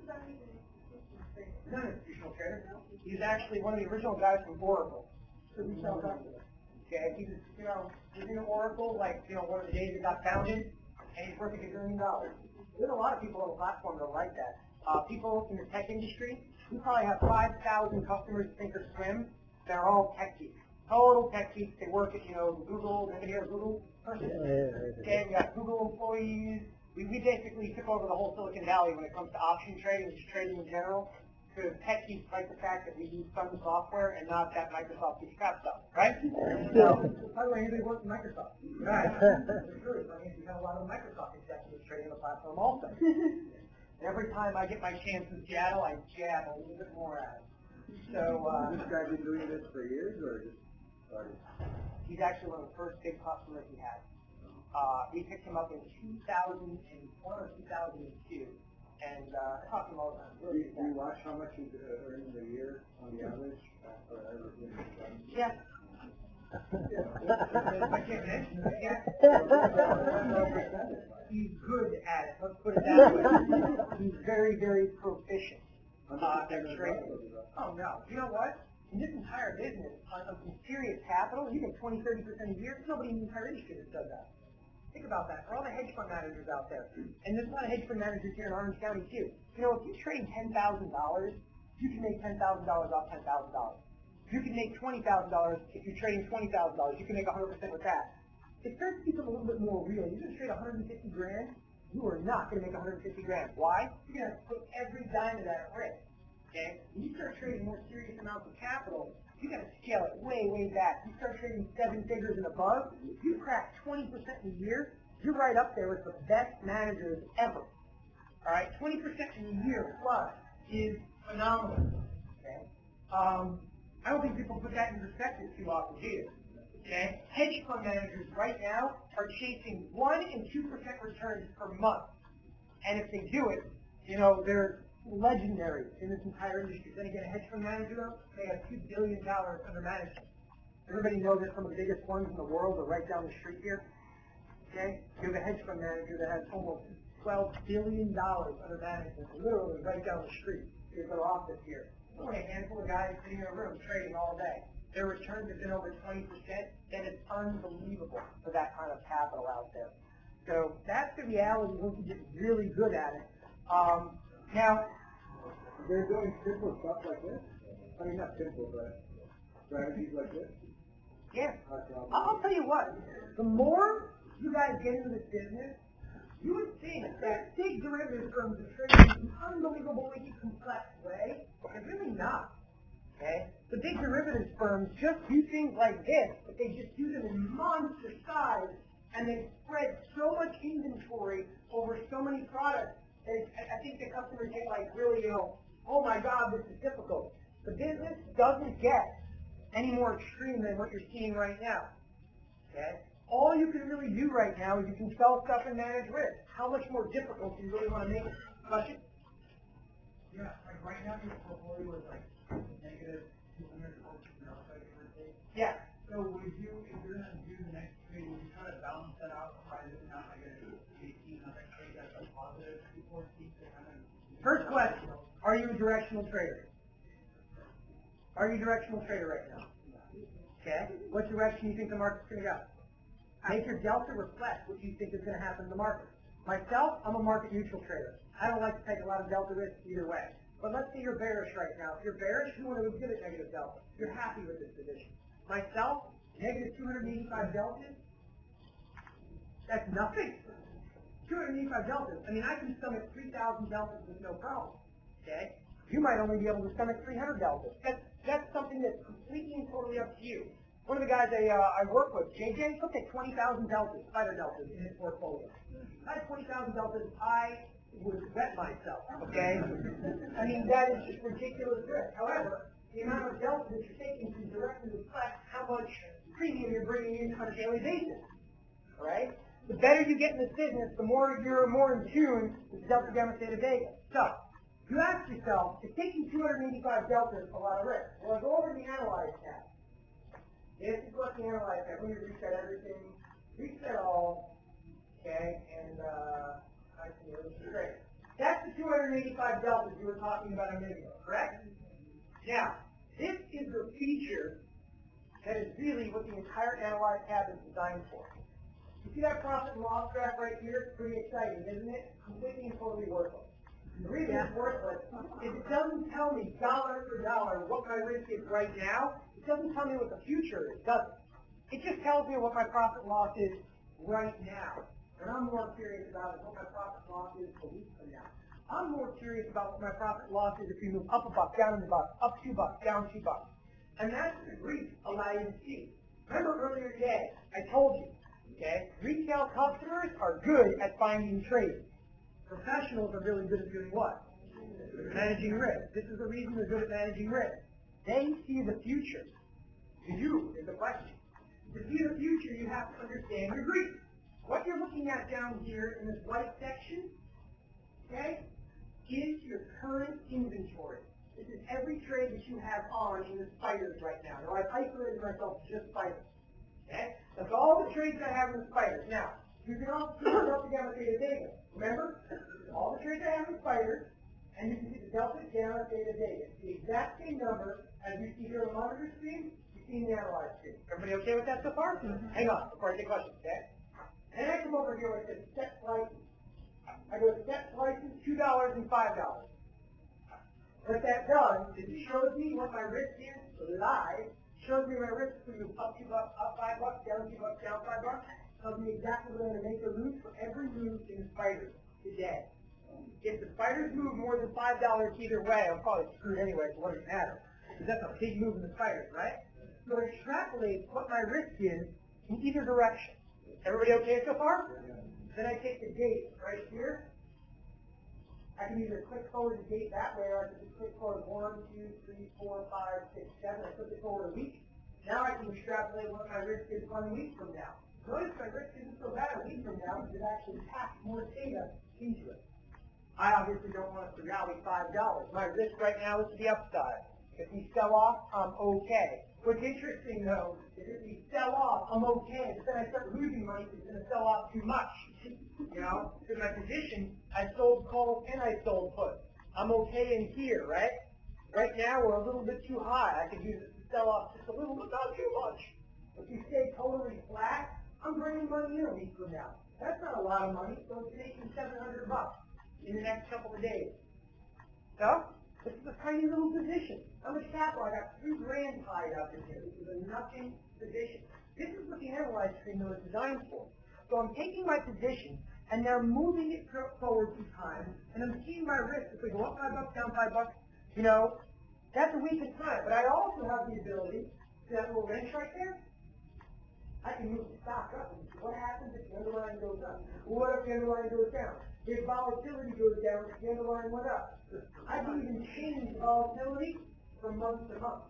he's not an institutional trader. He's actually one of the original guys from Oracle. So we sell that. Okay, he was, you know, he's in Oracle, like, you know, one of the days it got founded, and he's worth a billion dollars. There's a lot of people on the platform that are like that. Uh, people in the tech industry, we probably have five thousand customers at Thinkorswim that are all tech geeks. Total tech geeks. They work at, you know, Google. Anybody here a Google person? Okay, we got Google employees. We, we basically took over the whole Silicon Valley when it comes to option trading and just trading in general. Because tech geeks like the fact that we use Sun software and not that Microsoft piece of crap stuff, right? So, by the way, anybody works in Microsoft? Right. It's true. I mean, we have a lot of Microsoft executives trading on the platform also. And every time I get my chance in Seattle, I jab a little bit more at it. So, uh, This guy been doing this for years, or just started? He's actually one of the first big customers we had. Uh, we picked him up in two thousand one or two thousand two. And uh, I talk to him all the time. Do you, do you watch how much he's uh, earning a year on the average? Uh, or everything? Yeah. I can't mention it. Yeah. He's good at it. Let's put it that way. He's very, very proficient. Uh, at trading. Oh no. You know what? In this entire business, on some serious capital, you get twenty, thirty percent a year. There's nobody in the entire industry that does that. Think about that. For all the hedge fund managers out there, and there's a lot of hedge fund managers here in Orange County too. You know, if you trade ten thousand dollars, you can make ten thousand dollars off ten thousand dollars. You can make twenty thousand dollars if you're trading twenty thousand dollars. You can make one hundred percent with that. It starts to become a little bit more real. You're going to trade one hundred fifty grand. You are not going to make one hundred fifty grand. Why? You're going to have to put every dime of that at risk. Okay? When you start trading more serious amounts of capital, you got to scale it way, way back. You start trading seven figures and above, if you crack twenty percent in a year, you're right up there with the best managers ever. All right? twenty percent in a year plus is phenomenal. Okay? Um, I don't think people put that in perspective too often, do you? Okay? Hedge fund managers right now are chasing one and two percent returns per month. And if they do it, you know, they're legendary in this entire industry. Then again, a hedge fund manager, though, they have two billion dollars under management. Everybody knows that some of the biggest ones in the world are right down the street here. Okay? You have a hedge fund manager that has almost twelve billion dollars under management, literally right down the street. Here's their office here. Only a handful of guys sitting in a room trading all day. Their returns have been over twenty percent. That is unbelievable for that kind of capital out there. So that's the reality once you get really good at it. Um, now, they're doing simple stuff like this? I mean, not simple, but strategies like this? yeah. I'll tell you what. The more you guys get into this business, you would think that big derivative firms are trading in an unbelievably complex way. They're really not. Okay? The big derivatives firms just do things like this, but they just do them in monster size, and they spread so much inventory over so many products that it's, I I think the customers get like really, you know, oh my God, this is difficult. The business doesn't get any more extreme than what you're seeing right now. Okay? All you can really do right now is you can sell stuff and manage risk. How much more difficult do you really want to make it? Question? Yeah, like right now your portfolio is like negative two hundred or give or take. Yeah. So would you, if you're gonna do the next trade, would you try to balance that out by this now, like a eighteen on that trade that's a positive two fourteen to kind of. First question, are you a directional trader? Are you a directional trader right now? Okay. What direction do you think the market's going to go? Make your delta reflect what you think is going to happen in the market. Myself, I'm a market neutral trader. I don't like to take a lot of delta risk either way. But let's say you're bearish right now. If you're bearish, you want to exhibit negative delta. You're happy with this position. Myself, negative two hundred eighty-five deltas, that's nothing. two hundred eighty-five deltas. I mean, I can stomach three thousand deltas with no problem. Okay? You might only be able to stomach three hundred deltas. That's, that's something that's completely and totally up to you. One of the guys I, uh, I work with, J J, he'll take twenty thousand deltas, spider deltas in his portfolio. If I had twenty thousand deltas, I would wet myself, okay? I mean, that is just ridiculous risk. However, the amount of delta that you're taking can directly reflect how much premium you're bringing in on a daily basis, all right? The better you get in this business, the more you're more in tune with delta gamma theta vega. So, you ask yourself, is taking two hundred eighty-five deltas a lot of risk? Well, go over the analyze tab. This is what the analyze tab. We reset everything, reset all, okay, and uh, I see it. This is great. That's the two hundred eighty-five deltas you were talking about a minute ago, correct? Now, this is the feature that is really what the entire analyze tab is designed for. You see that profit and loss graph right here? It's pretty exciting, isn't it? Completely and totally worthless. The reason it's worthless is it doesn't tell me dollar for dollar what my risk is right now. It doesn't tell me what the future is, does it? It just tells me what my profit and loss is right now. What I'm more curious about is what my profit and loss is a week from now. I'm more curious about what my profit and loss is if we move up a buck, down a buck, up two bucks, down two bucks. And that's what the Greeks allow you to see. Remember earlier today, I told you, okay, retail customers are good at finding trades. Professionals are really good at doing what? Managing risk. This is the reason they're good at managing risk. They see the future. Do you is the question. To see the future, you have to understand your Greek. What you're looking at down here in this white section, okay, is your current inventory. This is every trade that you have on in the spiders right now. Now, I've isolated myself to just spiders. Okay? That's all the trades I have in the spiders. Now, you can also see the delta gamma theta vega. Remember? All the trades I have in spiders, and you can see the delta gamma theta vega. It's the exact same number as you see here on the monitor screen, you see in the analyze screen. Everybody okay with that so far? Mm-hmm. Hang on before I take questions, okay? And I come over here where it says set prices. I go set prices, two dollars and five dollars. What that does is it shows me what my risk is live, shows me my risk for you up two bucks, up five bucks, down two bucks, down five bucks, tells me exactly what I'm going to make or lose for every move in the spiders today. If the spiders move more than five dollars either way, I'm probably screwed anyway, so what does it matter? Because that's a big move in the spiders, right? So it extrapolates what my risk is in either direction. Everybody okay so far? Then I take the date right here. I can either click forward the date that way, or I can just click forward one, two, three, four, five, six, seven. I click it forward a week. Now I can extrapolate what my risk is one week from now. Notice my risk isn't so bad a week from now because it actually packed more data into it. I obviously don't want it to rally five dollars. My risk right now is to the upside. If we sell off, I'm okay. What's interesting though is if we sell off, I'm okay. But then I start losing money because it's going to sell off too much. You know, because my position, I sold calls and I sold puts. I'm okay in here, right? Right now we're a little bit too high. I could use it to sell off just a little, but not too much. If we stay totally flat, I'm bringing money in a week from now. That's not a lot of money, so it's making seven hundred bucks in the next couple of days. So, this is a tiny little position. How much capital? I got three grand tied up in here. This is a nothing position. This is what the analyze screen was designed for. So I'm taking my position, and they're moving it forward two times, and I'm seeing my risk. If we go up five bucks, down five bucks, you know, That's a week of time. But I also have the ability to that little wrench right there. I can move the stock up. And what happens if the underlying goes up? What if the underlying goes down? If volatility goes down, if the underlying went up. I can even change volatility from month to month.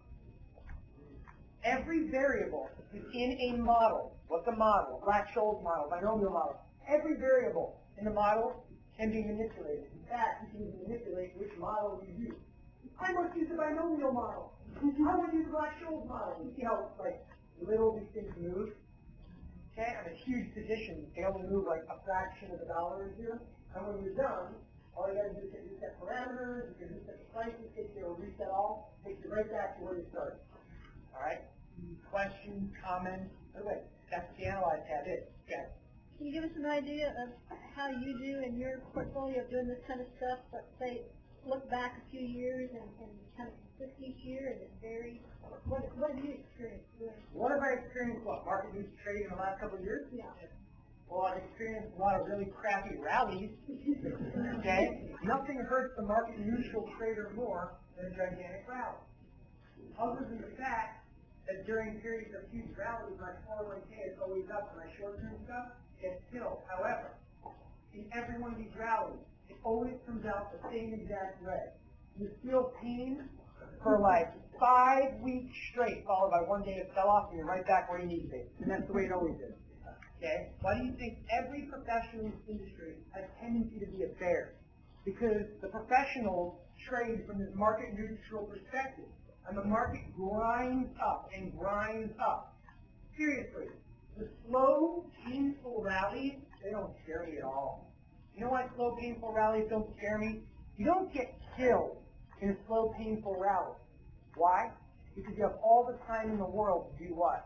Every variable within a model, what's a model? Black-Scholes model, binomial model. Every variable in the model can be manipulated. In fact, you can manipulate which model you use. I must use the binomial model. I want to use the Black-Scholes model. You see how, like, little these things move? Okay, I'm a huge position. They only move like a fraction of a dollar a year. And when you're done, all you gotta do is hit reset parameters, you can reset the prices, takes you to reset all, takes you right back to where you started. Alright? Questions, comments? Okay, that's what the Analyze tab is. Okay. Can you give us an idea of how you do in your portfolio of doing this kind of stuff? Let's say, look back a few years and, and kind of consist each year, and it varies. What, what have you experienced doing? What have I experienced? What, market news trading in the last couple of years? Yeah. Well, I've experienced a lot of really crappy rallies. Okay? Nothing hurts the market neutral trader more than a gigantic rally. Other than the fact that during periods of huge rallies, my four oh one k is always up and my short-term stuff gets killed. However, in every one of these rallies, it always comes out the same exact way. You feel pain for like five weeks straight, followed by one day of sell-off, and you're right back where you need to be. And that's the way it always is. Okay? Why do you think every professional in this industry has a tendency to be a bear? Because the professionals trade from this market neutral perspective. And the market grinds up and grinds up. Seriously, the slow, painful rallies, they don't scare me at all. You know why slow, painful rallies don't scare me? You don't get killed in a slow, painful rally. Why? Because you have all the time in the world to do what?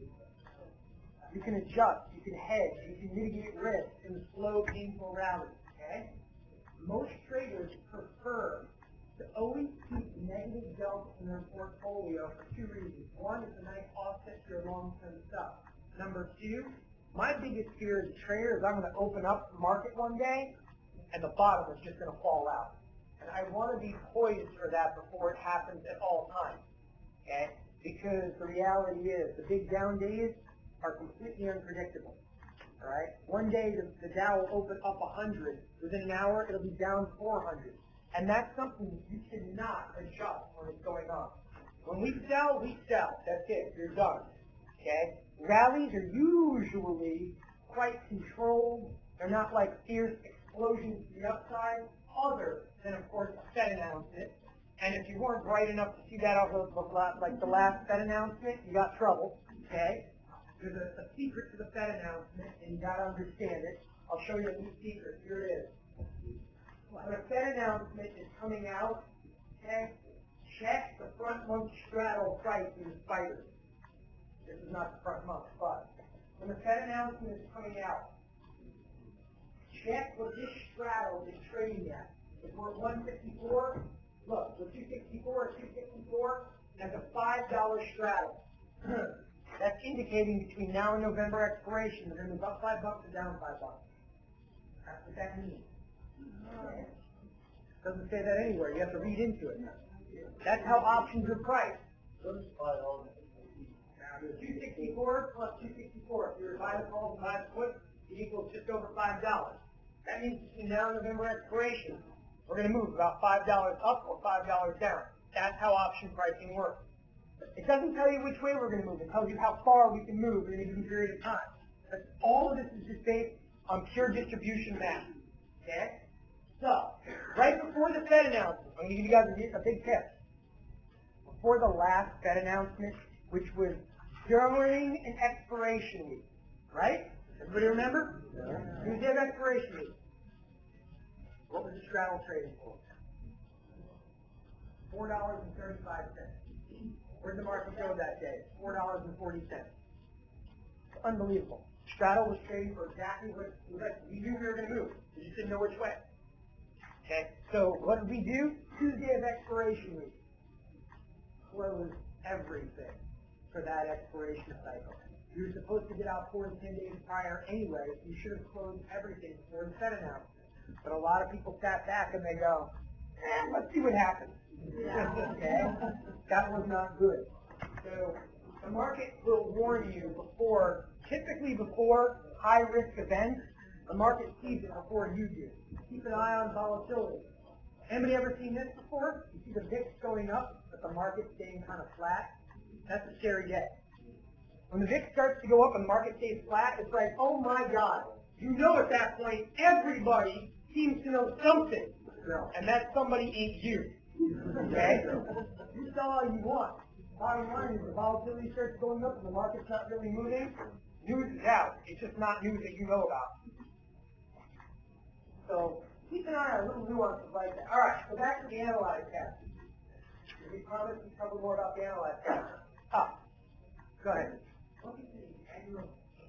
You can adjust, you can hedge, you can mitigate risk in the slow, painful rallies. Okay? Most traders prefer to always keep negative delta in their portfolio for two reasons. One, it's a nice offset to your long-term stuff. Number two, my biggest fear as a trader is I'm going to open up the market one day and the bottom is just going to fall out. And I want to be poised for that before it happens at all times. Okay? Because the reality is the big down days are completely unpredictable. All right? One day the, the Dow will open up one hundred. Within an hour, it'll be down four hundred. And that's something you cannot adjust when it's going on. When we sell, we sell. That's it. You're done. Okay? Rallies are usually quite controlled. They're not like fierce explosions to the upside, other than, of course, a Fed announcement. And if you weren't bright enough to see that off of, of like the last Fed announcement, you got trouble. Okay? There's a, a secret to the Fed announcement, and you got to understand it. I'll show you a new secret. Here it is. When a Fed announcement is coming out, okay, check the front month straddle price in the spider. This is not the front month, but when the Fed announcement is coming out, check what this straddle is trading at. If we're at one sixty-four, look, we're two sixty-four at two sixty-four, that's a five dollar straddle. That's indicating between now and November expiration, we're going to move up five bucks or down five bucks. That's what that means. Doesn't say that anywhere. You have to read into it. That's how options are priced. two sixty-four plus two sixty-four. If you were to buy the calls and buy the puts, it equals just over five dollars. That means between now and November expiration, we're going to move about five dollars up or five dollars down. That's how option pricing works. It doesn't tell you which way we're going to move. It tells you how far we can move in a given period of time. But all of this is just based on pure distribution math. Okay? So, right before the Fed announcement, I'm going to give you guys a, a big tip. Before the last Fed announcement, which was during an expiration week, right? Everybody remember? Yeah. Tuesday of expiration week. What was the straddle trading for? four dollars and thirty-five cents. Where'd the market go that day? four dollars and forty cents. Unbelievable. Straddle was trading for exactly what we knew we were going to move. We just didn't know which way. Okay, so what did we do? Tuesday of expiration week. Close everything for that expiration cycle. You were supposed to get out four to ten days prior anyway. You should have closed everything before the Fed announcement. But a lot of people sat back and they go, eh, let's see what happens. Okay? That was not good. So the market will warn you before, typically before high-risk events, the market sees it before you do. Keep an eye on volatility. Anybody ever seen this before? You see the V I X going up, but the market staying kind of flat? That's a scary day. When the V I X starts to go up and the market stays flat, it's like, oh my God. You know at that point, everybody seems to know something. And that somebody ain't you. Okay? You sell all you want. Bottom line is the volatility starts going up and the market's not really moving. News is out. It's just not news that you know about. So keep an eye on little nuances like that. All right, so back to the analyze tab. We promised we'd cover more about the analyze tab. Ah, go ahead. What is the annual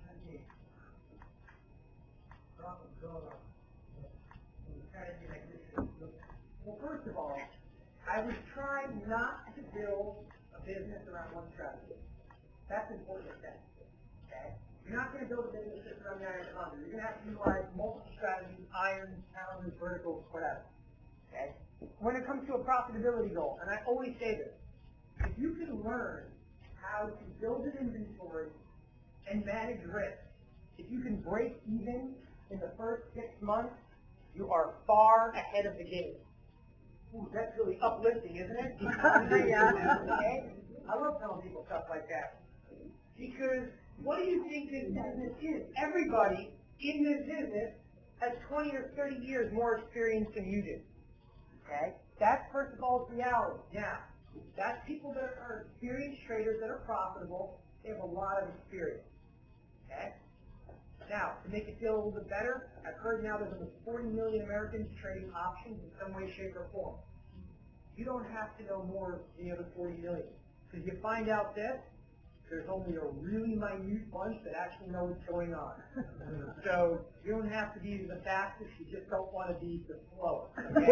Well, first of all, I would try not to build a business around one strategy. That's important to say. Okay? You're not going to build a business just around the iron condor. You're going to have to utilize multiple strategies, irons, calendars, verticals, whatever. Okay? When it comes to a profitability goal, and I always say this, if you can learn how to build an inventory and manage risk, if you can break even in the first six months, you are far ahead of the game. Ooh, that's really uplifting, isn't it? Yeah. Okay? I love telling people stuff like that. Because what do you think this business is? Everybody in this business has twenty or thirty years more experience than you do. Okay? That's, first of all, reality. Now, that's people that are experienced traders that are profitable. They have a lot of experience. Okay? Now, to make it feel a little bit better, I've heard now there's almost forty million Americans trading options in some way, shape, or form. You don't have to know more than the other forty million. Because you find out this, there's only a really minute bunch that actually know what's going on. So you don't have to be the fastest, you just don't want to be the slowest. Okay?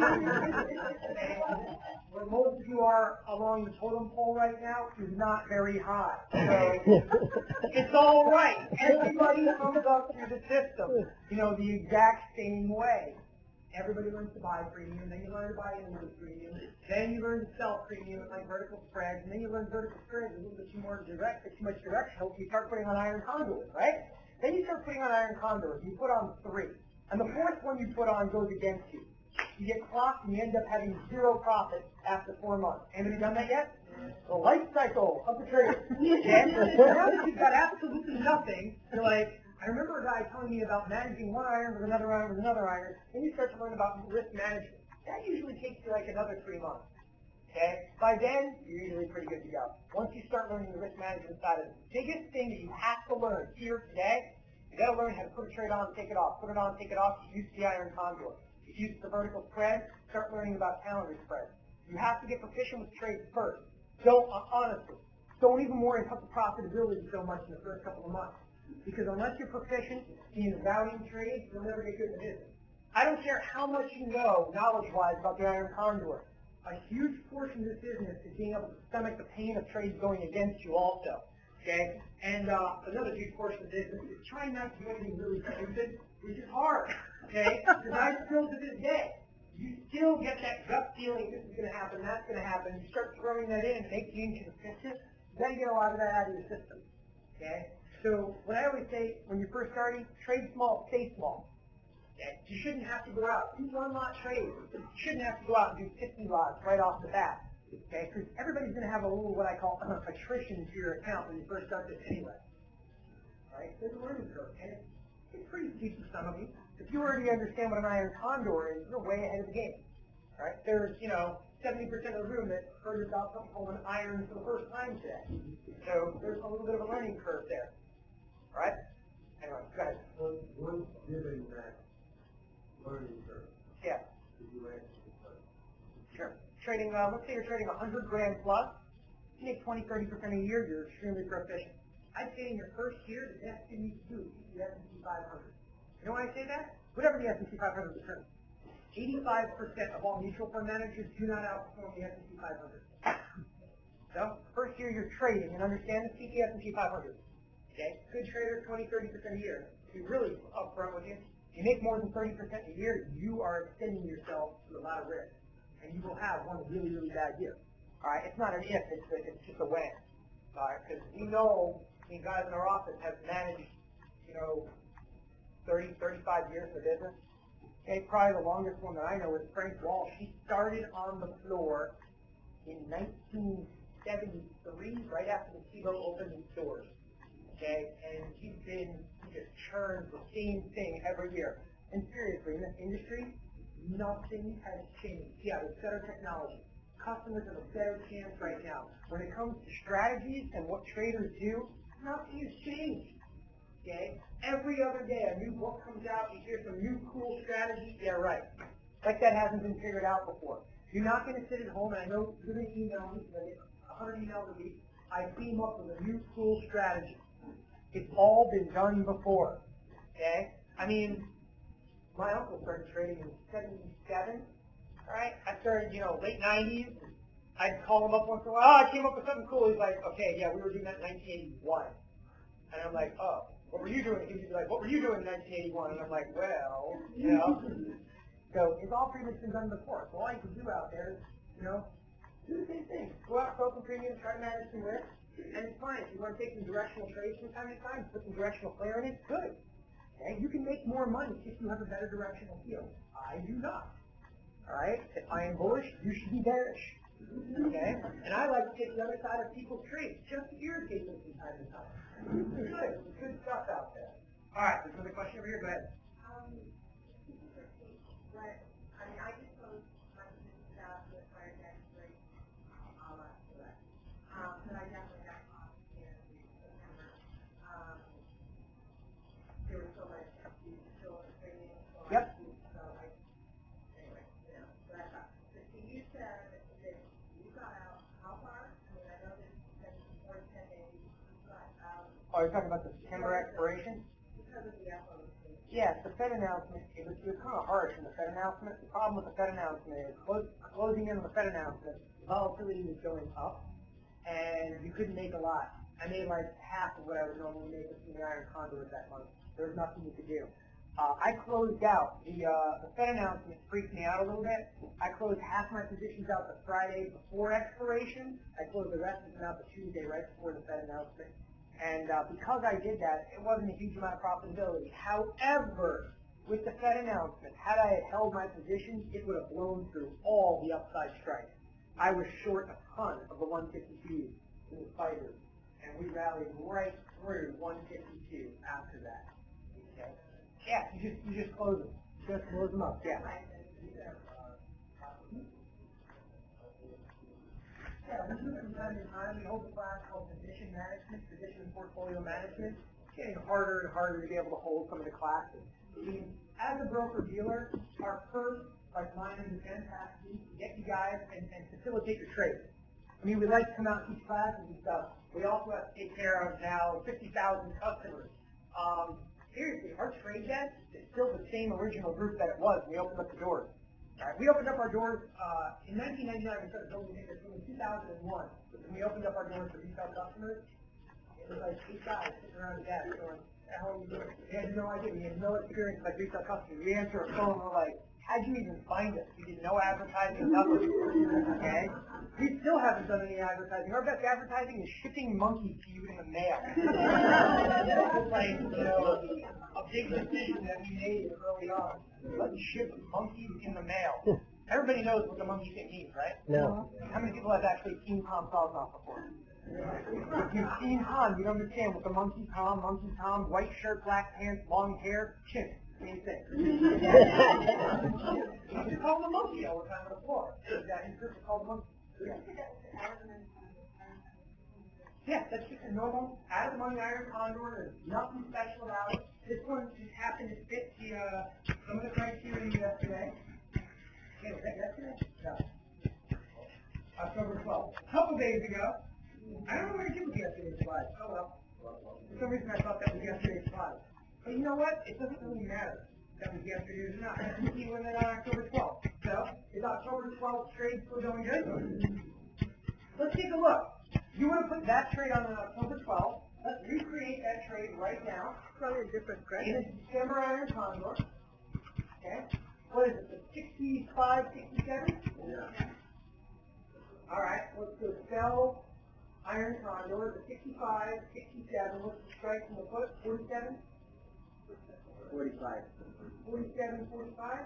Where most of you are along the totem pole right now is not very high. So it's all right. Everybody comes up through the system, you know, the exact same way. Everybody learns to buy premium, then you learn to buy into premium, then you learn to sell premium like vertical spreads, and then you learn vertical spreads a little bit too more direct, too much directional, you start putting on iron conduit, right? Then you start putting on iron conduit, you put on three, and the fourth one you put on goes against you. You get clocked and you end up having zero profit after four months. Anybody done that yet? The life cycle of the trader. Okay? Now that you've got absolutely nothing, you're like, I remember a guy telling me about managing one iron with another iron with another iron. Then you start to learn about risk management. That usually takes you like another three months. Okay? By then, you're usually pretty good to go. Once you start learning the risk management side of it, the biggest thing that you have to learn here today, you got to learn how to put a trade on, take it off, put it on, take it off. You use the iron conduit. You use the vertical spread, start learning about calendar spread. You have to get proficient with trades first. Don't, uh, honestly, don't even worry about the profitability so much in the first couple of months. Because unless you're proficient in routing trades, you'll never get good in the business. I don't care how much you know, knowledge-wise, about the iron conduit. A huge portion of this business is being able to stomach the pain of trades going against you also. Okay? And uh, another huge portion of the business is trying not to do anything really stupid, which is hard. Okay? Because I still to this day, you still get that gut feeling this is going to happen, that's going to happen. You start throwing that in and it makes you inconsistent. Then you get a lot of that out of your system. Okay? So what I always say when you're first starting, trade small, stay small. Okay? You shouldn't have to go out. Do one lot trades. You shouldn't have to go out and do fifty lots right off the bat. Okay? Because everybody's going to have a little what I call uh, attrition to your account when you first start this anyway. Right? There's a learning curve. And it's, it's pretty steep for some of you. If you already understand what an iron condor is, you're way ahead of the game. Right? There's, you know, seventy percent of the room that heard about something called an iron for the first time today. So there's a little bit of a learning curve there. Right? Anyway, go ahead. Once, once given that learning curve, yeah. did you answer the question? Sure. Trading, uh, let's say you're trading one hundred grand plus, you make twenty, thirty percent a year, you're extremely proficient. I'd say in your first year, the best thing you can do is beat the S and P five hundred. You know why I say that? Whatever the S and P five hundred returns. eighty-five percent of all mutual fund managers do not outperform the S and P five hundred. So, first year you're trading and understand the S and P five hundred. Okay? Good trader, twenty, thirty percent a year. To be really upfront with you, if you make more than thirty percent a year, you are extending yourself to a lot of risk. and you will have one really, really bad year. All right, it's not an if, it's, a, it's just a when. All right, because we know, I mean, guys in our office have managed, you know, thirty, thirty-five years of business. Okay, probably the longest one that I know is Frank Walsh. He started on the floor in nineteen seventy-three, right after the T-Bow opened its doors. Okay, and he's been, he just churns the same thing every year. And seriously, in this industry, nothing has changed. Yeah, there's better technology. Customers have a better chance right now. When it comes to strategies and what traders do, nothing has changed. Okay? Every other day a new book comes out, you hear some new cool strategy, yeah, right. Like that hasn't been figured out before. You're not going to sit at home, and I know you're going to email me, I get one hundred emails a week, I came up with a new cool strategy. It's all been done before. Okay? I mean, my uncle started trading in seventy-seven. All right, I started, you know, late nineties. I'd call him up once in a while. Oh, I came up with something cool. He's like, okay, yeah, we were doing that in nineteen eighty-one. And I'm like, oh, what were you doing? He'd be like, what were you doing in nineteen eighty-one? And I'm like, well, you know. So it's all pretty much been done before. So all you can do out there is, you know, do the same thing. Go out, throw some premiums, try to manage some risk, and it's fine. If you want to take some directional trades from time to time, put some directional player in it, good. Okay, you can make more money if you have a better directional field. I do not. All right? If I am bullish, you should be bearish. Okay? And I like to take the other side of people's trades, just to irritate them from time to time. It's good. It's good stuff out there. All right, there's another question over here. Go ahead. Um, but, I mean, I just closed my business out with fire tax rate, all that stuff. Um, but I definitely got caught in September. Um, there was so much to still training. So Yep. I, so I, anyway, you know, so that's not. But so you said that you got out how far? I mean, I know that that's more than ten days, but, um. Oh, you're talking about the September expiration? Because of the F O C. Yes, the Fed announcement, it was, it was kind of harsh in the Fed announcement. The problem with the Fed announcement is, close, closing in on the Fed announcement, volatility was going up, and you couldn't make a lot. I made like half of what I would normally make with the iron conduit that month. There was nothing you could do. Uh, I closed out. The, uh, the Fed announcement freaked me out a little bit. I closed half my positions out the Friday before expiration. I closed the rest of them out the Tuesday right before the Fed announcement. And uh, because I did that, it wasn't a huge amount of profitability. However, with the Fed announcement, had I had held my position, it would have blown through all the upside strikes. I was short a ton of the one fifty-two in the fighters, and we rallied right through one fifty-two after that. Okay? Yeah, you just you just close them. Just close them up. Yeah. Yeah, we do it from time to time. We hold a class called position management, position and portfolio management. It's getting harder and harder to be able to hold some of the classes. I mean, as a broker-dealer, our first, like line in defense has to be to get you guys and, and facilitate your trades. I mean, we like to come out and teach classes and stuff. We also have to take care of now fifty thousand customers. Um, seriously, our trade desk is still the same original group that it was when we opened up the doors. All right, we opened up our doors uh, in nineteen ninety-nine. We started building tickets in two thousand one. When we opened up our doors to retail customers, it was like eight guys sitting around the desk going, "What the hell are you doing?" We had no idea. We had no experience like retail customers. We answer a phone, we're like, "How'd you even find us?" We did no advertising, nothing. Okay, we still haven't done any advertising. Our best advertising is shipping monkeys to you in the mail. It's like, you know, a big decision that we made early on. Let's ship monkeys in the mail. Everybody knows what the monkey thing means, right? No. How many people have actually seen Tom Salzoff before? If you've seen Tom, you don't understand what the monkey Tom, monkey Tom, white shirt, black pants, long hair, chin, same thing. You just call him a monkey all the time on the floor. That he's just called a monkey. Yeah. Yeah, that's just a normal out of the money iron condor. There's nothing special about it. This one just happened to fit the uh, some of the criteria yesterday. Okay, was that yesterday? No. October twelfth. A couple days ago. I don't know what to do with yesterday's slide. Oh well. For some reason I thought that was yesterday's slide. But you know what? It doesn't really matter if that was yesterday or not. I can see when on October twelfth. So, is October twelfth trade still going good? Let's take a look. You want to put that trade on October twelfth. Let's recreate that trade right now. Probably a different In a December iron condor. Okay? what is it, the sixty-five, sixty-seven? Yeah. All right, let's go sell iron condor, the sixty-five, sixty-seven, what's the strike from the foot, forty-seven? Forty-five. forty-seven, forty-five?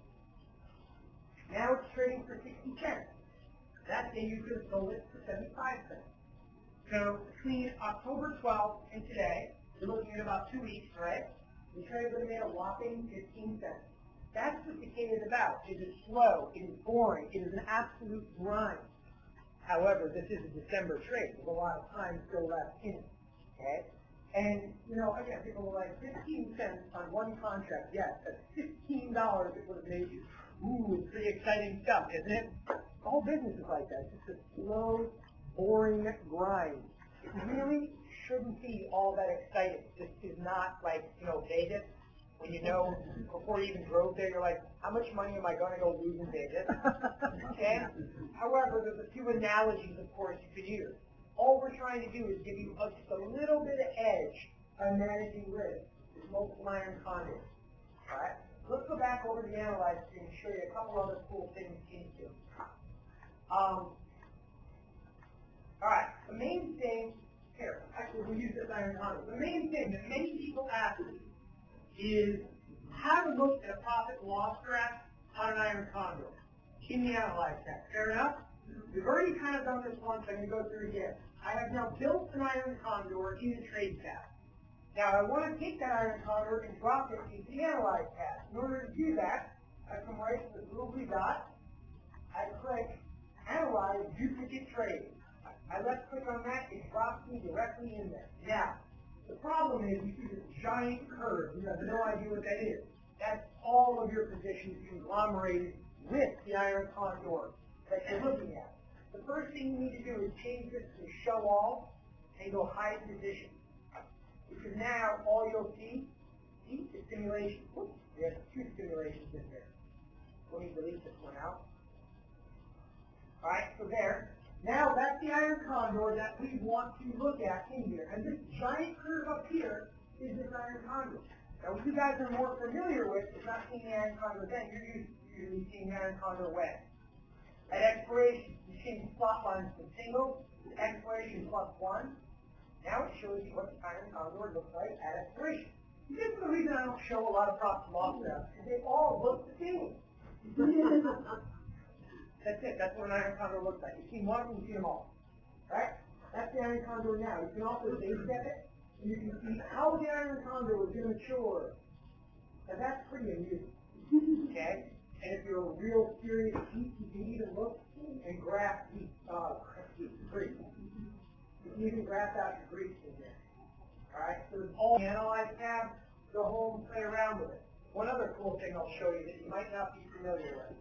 Now it's trading for sixty cents. That day you could have sold it for seventy-five cents. So between October twelfth and today, you're looking at about two weeks, right? The trade would have made a whopping fifteen cents. That's what decay is about. It is slow, it is boring, it is an absolute grind. However, this is a December trade. There's a lot of time still left in it. Okay? And, you know, again, people are like, fifteen cents on one contract, yes, that's fifteen dollars it would have made you. Ooh, it's pretty exciting stuff, isn't it? The whole business is like that. It's just a slow, boring grind. It really shouldn't be all that exciting. This is not like, you know, Vegas. When you know, before you even drove there, you're like, how much money am I going to go lose in Vegas? Okay? However, there's a few analogies, of course, you could use. All we're trying to do is give you a, just a little bit of edge on managing risk with multiple iron conduits. All right? Let's go back over to the analyze screen and show you a couple other cool things in here. Um, all right, the main thing, here, actually we'll use this iron conduit. The main thing that many people ask is have a look at a profit and loss graph on an iron conduit in the analyze tab. Fair enough? We've already kind of done this once, I'm going to go through again. I have now built an iron condor in the trade tab. Now I want to take that iron condor and drop it into the analyze tab. In order to do that, I come right to the blue blue dot, I click analyze duplicate trade. I left click on that, it drops me directly in there. Now, the problem is you see this giant curve, you have no idea what that is. That's all of your positions conglomerated with the iron condor that you're looking at. The first thing you need to do is change this to show all and go hide position. Because now all you'll see, see the simulation. Whoops, we have two simulations in here. Let me delete this one out. Alright, so there. Now that's the iron condor that we want to look at in here. And this giant curve up here is this iron condor. Now what you guys are more familiar with is not seeing the iron condor then, you're usually seeing the iron condor when. At expiration, you see the plot lines from single, expiration plus one. Now it shows you what the iron condor looks like at expiration. This is the reason I don't show a lot of profit and loss graphs, because they all look the same. That's it. That's what an iron condor looks like. You see one, you see them all. Right? That's the iron condor now. You can also base step it, and you can see how the iron condor is going to mature. And that's pretty amusing. Okay? And if you're a real serious geek, you can even look and graph the uh, Greek. You can even graph out your Greeks in there. Alright? So it's all the Analyze tab. Go home and play around with it. One other cool thing I'll show you that you might not be familiar with.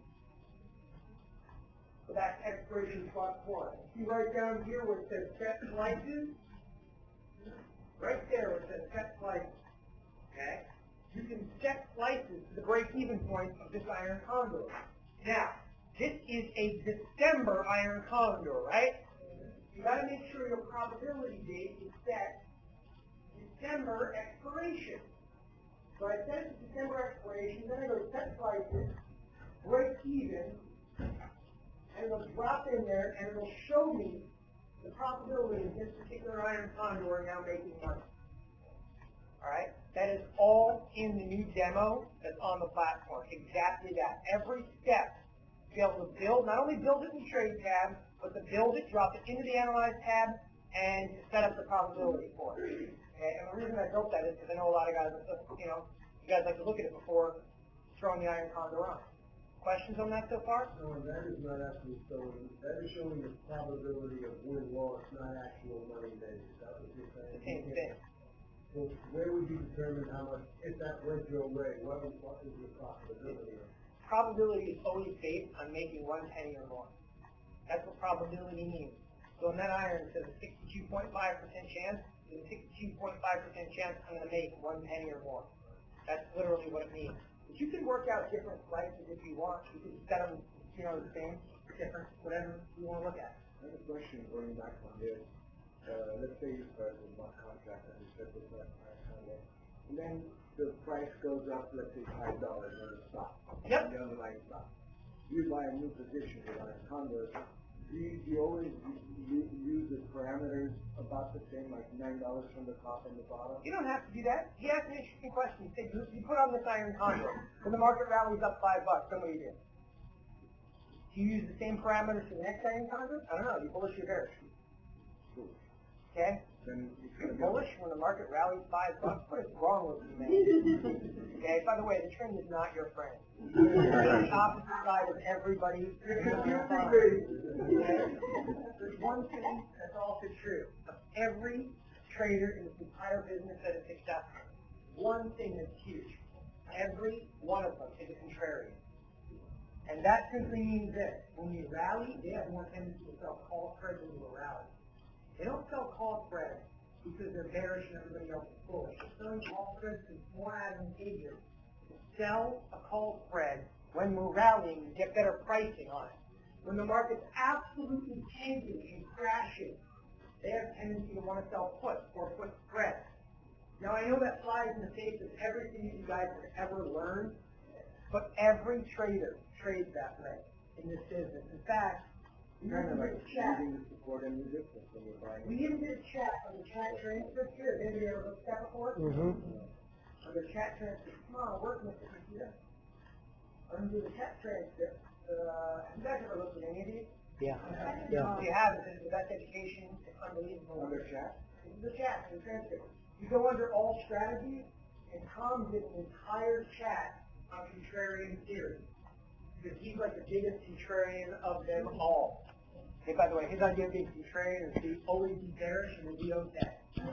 So that's expiration plus one. See right down here where it says set slices? Right there where it says set slices. Okay? You can set slices to the break-even point of this iron condor. Now, this is a December iron condor, right? You got to make sure your probability date is set December expiration. So I set it to December expiration, then I go set slices, break even, and it'll drop in there, and it'll show me the probability of this particular iron condor now making money. Alright? That is all in the new demo that's on the platform. Exactly that. Every step to be able to build, not only build it in the trade tab, but to build it, drop it into the Analyze tab, and to set up the probability for it. Okay? And the reason I built that is because I know a lot of guys, you know, you guys like to look at it before throwing the iron condor on. Questions on that so far? No, that is not actually showing, that is showing the probability of win-loss, not actual money made. Is that what you're saying? The same thing. So where would you determine how much, if that went your way, what is, what is your probability of? Probability is always based on making one penny or more. That's what probability means. So in that iron, it says a sixty-two point five percent chance, there's a sixty-two point five percent chance I'm going to make one penny or more. That's literally what it means. But you can work out different slices if you want. You can set them, you know, the same, different, whatever you want to look at. I have a question going back on this. Uh, let's say you start with one contract and you set this up, and then the price goes up, let's say five dollars on the stock. Yep. The underlying stock. You buy a new position with a convert, do you, do you always u- use the parameters about the same, like nine dollars from the top and the bottom? You don't have to do that. He asked an interesting question. He said, you, you put on this iron conduit, when the market rallies up five bucks, then what do you do? Do you use the same parameters for the next iron conduit? I don't know. You bullish or bearish? Okay? Then it's You're gonna go. bullish when the market rallies five bucks? What is wrong with you, man? Okay, by the way, the trend is not your friend. You're on the opposite side of everybody. Okay? There's one thing that's also true of every trader in this entire business that is successful. One thing that's huge. Every one of them is a contrarian. And that simply means this. When you rally, they have more tendency to sell call spreads when you rally. They don't sell call spreads because they're bearish and everybody else is bullish. They're selling call spreads because it's more advantageous to sell a call spread when we're rallying and get better pricing on it. When the market's absolutely tanking and crashing, they have a tendency to want to sell puts or put spreads. Now I know that flies in the face of everything that you guys have ever learned, but every trader trades that way in this business. In fact, we Kind even of did like a chat. using the support and resistance when you're buying. We even did a chat on the chat transcript here. Did you ever look at that before? Mm-hmm. On the chat transcript. Come on, work with the computer. I'm going to do the chat transcript. Uh, have you guys ever looked at any of these? Yeah. If Yeah. you haven't, this is the best education. It's unbelievable. Under chat? This is the chat, the transcript. You go under all strategies, and Tom did an entire chat on contrarian theory. Because he's like the biggest contrarian of them all. Hey, by the way, his idea of being contrarian is to always be bearish and to be okay.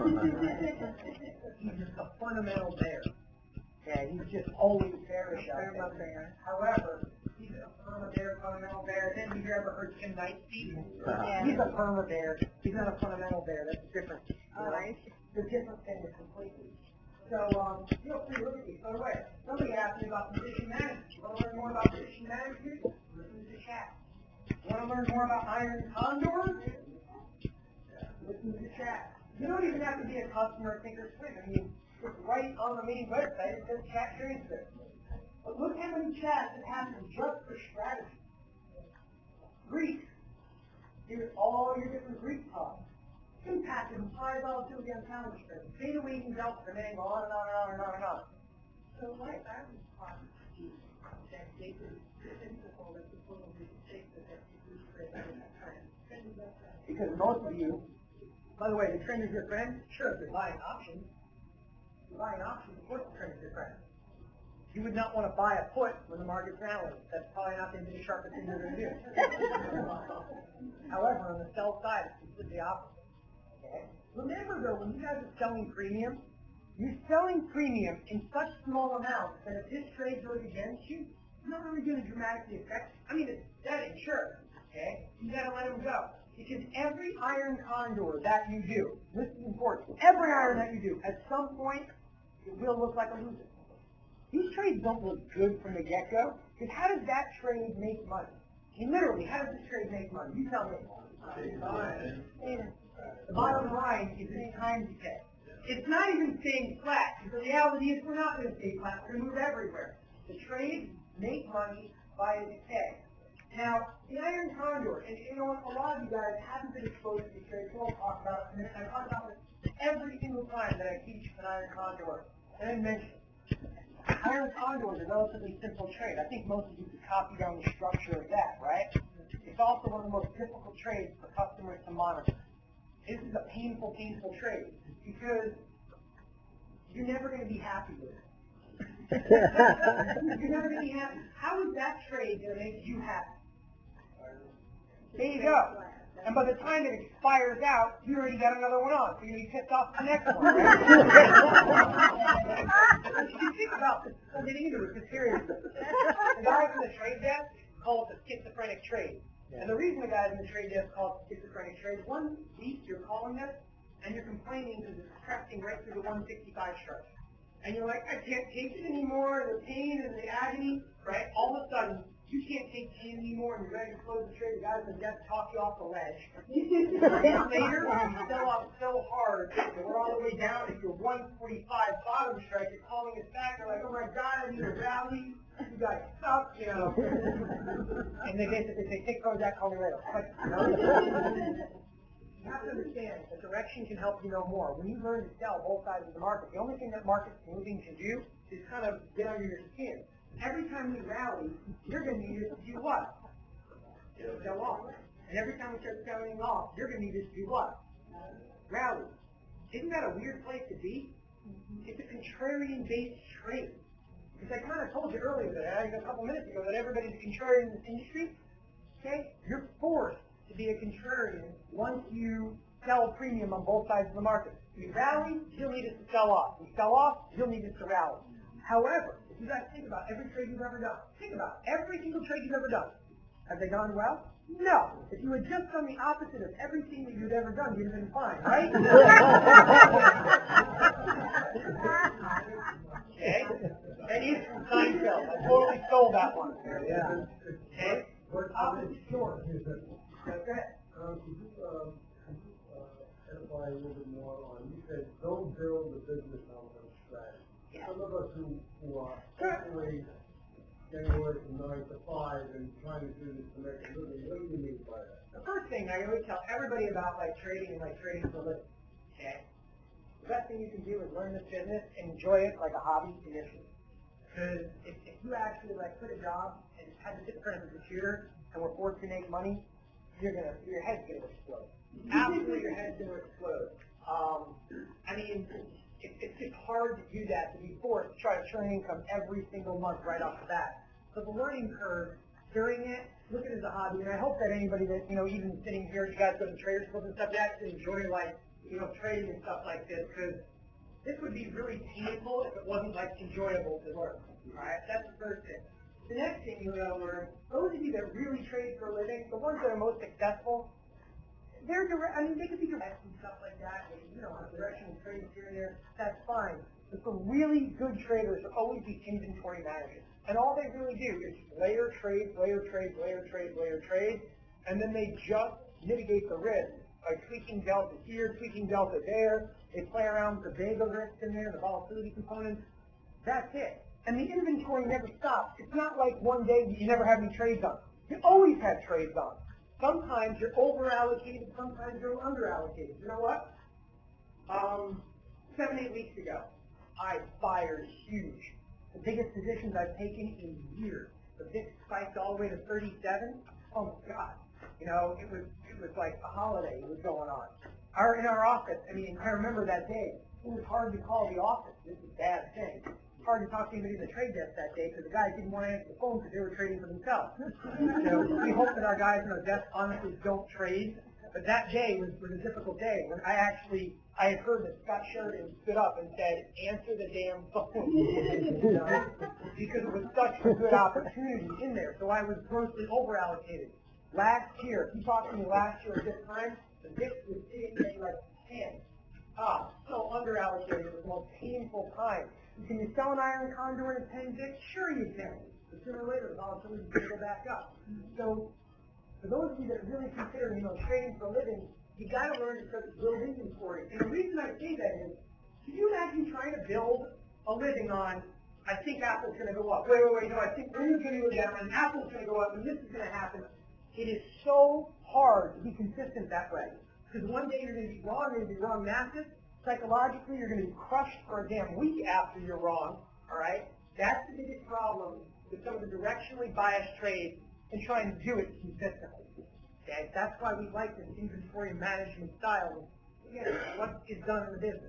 He's just a fundamental bear. Yeah, he's just always bearish out there. However, he's a perma bear, fundamental bear. Then have you ever heard Tim Knight speak? Yeah. He's a perma bear. He's not a fundamental bear. That's a different. You know, Alright. It's a different thing completely. So, um, feel free to look at these. By the way, somebody asked me about position management. You want to learn more about position management? Listen to the chat. You want to learn more about iron condors? Listen to the chat. You don't even have to be a customer thinkorswim. I mean, it's right on the main website. It says chat transcript. But look how many chats that happen just for strategy. Greek. Here's all your different Greek talks. Impact and implied volatility on counter spreads. Beta weighting delta, and then go on and on and on and on and on. So why I respond to that data principle that supposedly states that that you trade in that trend. Because most of you, by the way, the trend is your friend? Sure, if you're buying options. If you're buying options, of course the trend is your friend. You would not want to buy a put when the market's rallying. That's probably not going to be the sharpest thing you're going to do. However, on the sell side, it's completely opposite. Okay? Remember though, when you guys are selling premium, you're selling premium in such small amounts that if this trade goes against you, it's not really going to dramatically affect you. I mean, it's steady, sure. Okay? You got to let them go. Because every iron condor that you do, this is important, every iron that you do, at some point, it will look like a loser. These trades don't look good from the get-go, because how does that trade make money? I mean, literally, how does this trade make money? You tell me. The bottom line is it's time to pay. It's not even staying flat, because the reality is we're not going to stay flat. We're going to move everywhere. The trades make money by a decay. Now, the iron condor, and you know what, a lot of you guys haven't been exposed to these trades, so I'll talk about it. I talk about it every single time that I teach an iron condor. And I mention iron condor is a relatively simple trade. I think most of you could copy down the structure of that, right? It's also one of the most difficult trades for customers to monitor. This is a painful, painful trade because you're never going to be happy with it. You're never going to be happy. How is that trade going to make you happy? There you go. And by the time it expires out, you already got another one on, so you're going to be pissed off the next one, right? You think about this. I'm getting into it, because seriously. The guys in the trade desk call it the schizophrenic trade. And the reason the guys in the trade desk call it the schizophrenic trade, one week you're calling this, and you're complaining because it's cresting right through the one sixty-five strike. And you're like, I can't take it anymore, the pain and the agony, right? All of a sudden, you can't take pain anymore, and you're ready to close the trade. The guys in the desk talk you off the ledge. Later, you sell out so hard, and we're all the way down, if you're one one forty-five bottom strike, they're calling us back, they're like, oh my god, I need a rally, you guys suck, you know. And they basically say, take Prozac, call me later. Like, no. You have to understand that direction can help you know more. When you learn to sell both sides of the market, the only thing that market moving can do is kind of get under your skin. Every time we rally, you're going to need us to do what? Sell off. And every time we start selling off, you're going to need us to do what? Rally. Isn't that a weird place to be? It's a contrarian-based trade. Because I kind of told you earlier, that, a couple minutes ago, that everybody's a contrarian in this industry. Okay? You're forced to be a contrarian once you sell premium on both sides of the market. We rally, you'll need us to sell off. We sell off, you'll need us to rally. However, if you guys think about every trade you've ever done, think about it. Every single trade you've ever done. Have they gone well? No. If you had just done the opposite of everything that you'd ever done, you'd have been fine, right? Okay? That is from Seinfeld. I totally stole that one. Yeah. Okay? Opposite yours. Go ahead. Um, could you, um, could you, uh, edify a little bit more on, you said, don't build the business on a strategy. Yeah. Some of us who, who are constantly getting away from nine to five and trying to do this to make a living, what do you mean by that? The first thing I always tell everybody about like trading and like trading for a living. Okay? The best thing you can do is learn this business and enjoy it like a hobby initially. Because if, if you actually like quit a job and had to sit in front of a computer and were forced to make money, you're gonna your head's gonna explode. Absolutely, your head's gonna explode. Um, I mean, it, it's just hard to do that, to be forced to try to turn income every single month right off the bat. So the learning curve during it, look at it as a hobby, and I hope that anybody that, you know, even sitting here, you guys go to traders clubs and stuff, you actually enjoy like, you know, trading and stuff like this, because this would be really painful if it wasn't like enjoyable to learn. Alright, that's the first thing. The next thing you gotta learn, those of you that really trade for a living, the ones that are most successful, they're direct, I mean, they could be direct and stuff like that, and, you know, directional trading here and there, that's fine. But the really good traders are always these inventory managers. And all they really do is layer trades, layer trades, layer trades, layer trades, and then they just mitigate the risk by tweaking delta here, tweaking delta there. They play around with the vega risk in there, the volatility components. That's it. And the inventory never stops. It's not like one day you never have any trades on. You always have trades on. Sometimes you're over-allocated, sometimes you're under-allocated. You know what? Um, seven, eight weeks ago, I fired huge. The biggest positions I've taken in years. The V I X spiked all the way to thirty-seven. Oh my God. You know, it was it was like a holiday was going on. Our, in our office, I mean, I remember that day. It was hard to call the office. This is a bad thing. Hard to talk to anybody in the trade desk that day because the guys didn't want to answer the phone because they were trading for themselves. So we hope that our guys in our desk honestly don't trade. But that day was, was a difficult day when I actually, I had heard that Scott Sheridan stood up and said, answer the damn phone. You know, because it was such a good opportunity in there. So I was grossly over-allocated. Last year, if you talked to me last year at this time, the V I X was sitting at like ten. Ah, so under-allocated. It was the most painful time. Can you sell an iron condor in a ten V I X? Sure you can. But sooner or later, the volatility is going to go back up. So, for those of you that really consider, you know, trading for a living, you got to learn to start to build inventory. And the reason I say that is, can you imagine trying to build a living on, I think Apple's going to go up. Wait, wait, wait, no, I think Google's going to go down, and Apple's going to go up, and this is going to happen. It is so hard to be consistent that way. Because one day you're going to be wrong, you're going to be wrong massive. Psychologically, you're going to be crushed for a damn week after you're wrong, all right? That's the biggest problem with some of the directionally biased trades and trying to do it consistently. Okay? That's why we like this inventory management style. Again, what is done in the business.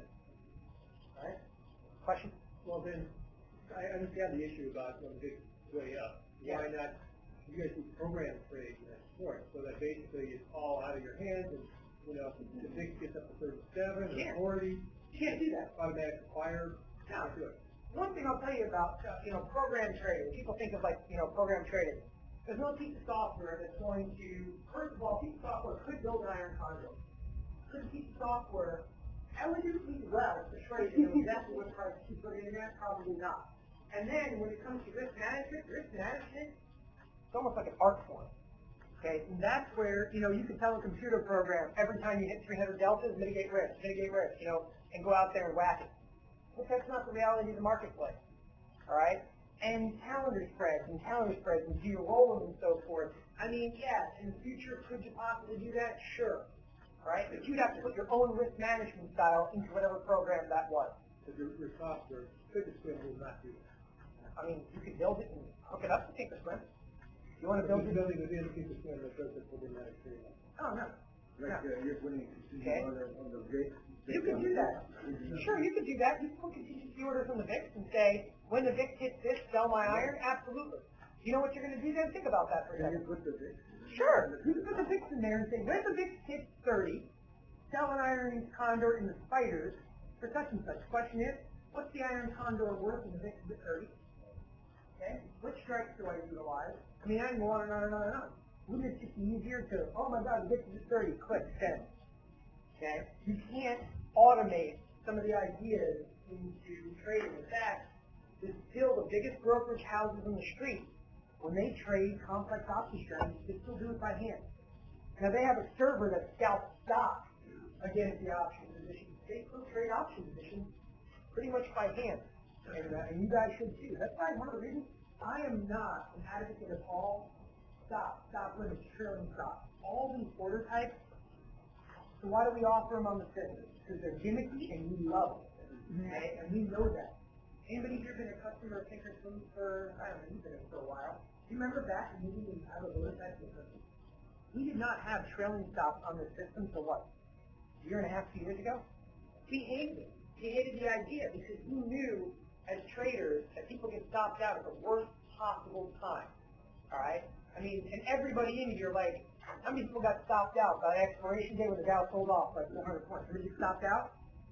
All right? Question? Well, then, I understand the issue about when the V I X is way up. Yeah. Why not, you guys do program trading in sport, so that basically it's all out of your hands, and, you know, if the V I X gets up to thirty-seven Yeah. or forty, You can't do that. automatic acquire, No. can't do it. One thing I'll tell you about, uh, you know, program trading. People think of like, you know, program trading. There's no piece of software that's going to, first of all, a piece of software could build an iron condor. Could a piece of software elegantly well to trade and know exactly what price to put in there? Probably not. And then when it comes to risk management, risk management, it's almost like an art form. Okay, and that's where, you know, you can tell a computer program every time you hit three hundred deltas, mitigate risk, mitigate risk, you know, and go out there and whack it. but that's not the reality of the marketplace. All right? And calendar spreads and calendar spreads and do your roll and so forth. I mean, yeah, in the future, could you possibly do that? Sure. All right? But you'd have to put your own risk management style into whatever program that was. But your, your software, Thinkorswim will not do that. I mean, you could build it and hook it up to Thinkorswim. You want to build There's it? nothing within Thinkorswim that does it for the United States. Oh, no. Like, uh, you're putting contingency Okay. order on the V I X. You could do that. Sure, you could do that. You can put contingency orders on the V I X and say, when the V I X hits this, sell my iron? Absolutely. You know what you're going to do then? Think about that for a Can you second. put the V I X? Sure. You can put the V I X in there and say, when the V I X hits thirty, sell an iron condor in the spiders for such and such. Question is, what's the iron condor worth in the V I X at thirty? Okay? Which strikes do I utilize? I mean, I can go on and on and on and on. Wouldn't it just be easier to, oh my God, the V I X is at thirty, click, send. Okay? You can't automate some of the ideas into trading. In fact, it's still the biggest brokerage houses in the street. When they trade complex option strategies, they still do it by hand. Now they have a server that scalps stock against the option position. They still trade option positions pretty much by hand. And, uh, and you guys should too. That's why one of the reasons I am not an advocate of all stop, stop limits, trailing stop. All these order types. So why do we offer them on the system? Because they're gimmicky and we love them. Okay? And we know that. Anybody here been a customer of Thinkorswim for, I don't know, you've been in for a while. Do you remember back when we didn't have a order type system? We did not have trailing stops on the system for what? A year and a half, two years ago? We hated it. We hated the idea because we knew as traders that people get stopped out at the worst possible time. All right? I mean, and everybody in here, like, how many people got stopped out by expiration day when the Dow sold off like four hundred points? Did you get stopped out?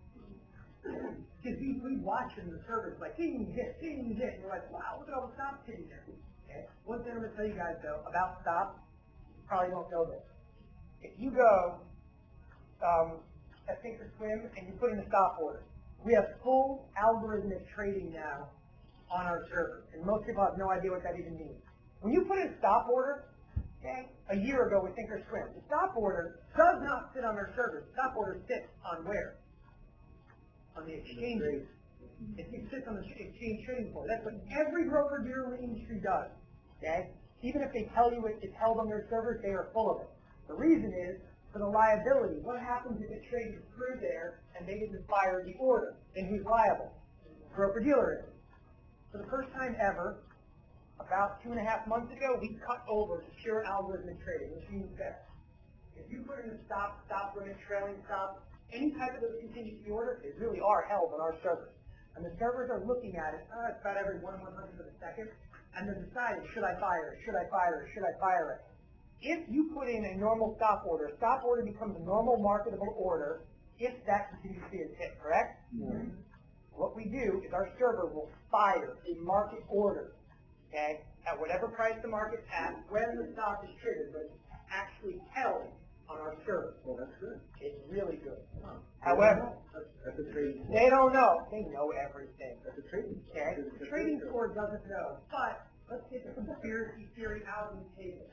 Because we, we watch in the service like, ding, hit, ding, hit. And you're like, wow, look at all the stops sitting there. Okay? One thing I'm going to tell you guys, though, about stops, you probably don't know this. If you go um, at Thinkorswim and you put in a stop order, we have full algorithmic trading now on our server. And most people have no idea what that even means. When you put in a stop order, okay, a year ago with Thinkorswim, the stop order does not sit on our server. The stop order sits on where? On the exchanges. It sits on the exchange trading floor. That's what every broker-dealer in the industry does. Okay? Even if they tell you it's held on their servers, they are full of it. The reason is for the liability. What happens if it trades through there and they didn't fire the order? Then who's liable? The broker-dealer is. For the first time ever, about two and a half months ago, we cut over to pure algorithmic trading, which means this. If you put in a stop, stop limit, trailing stop, any type of those contingency orders, they really are held on our servers. And the servers are looking at it, uh, it's about every one one hundredth of a second, and they're deciding, should I fire it, should I fire it, should I fire it? If you put in a normal stop order, stop order becomes a normal marketable order if that contingency is hit, correct? Mm-hmm. What we do is our server will fire a market order, okay, at whatever price the market's at when the stop is triggered, but it's actually held on our server. Well, that's good. It's really good. However, That's a trading. they don't know. They know everything. That's a trading. Okay? The trading floor doesn't know. But let's get the conspiracy theory out on the table.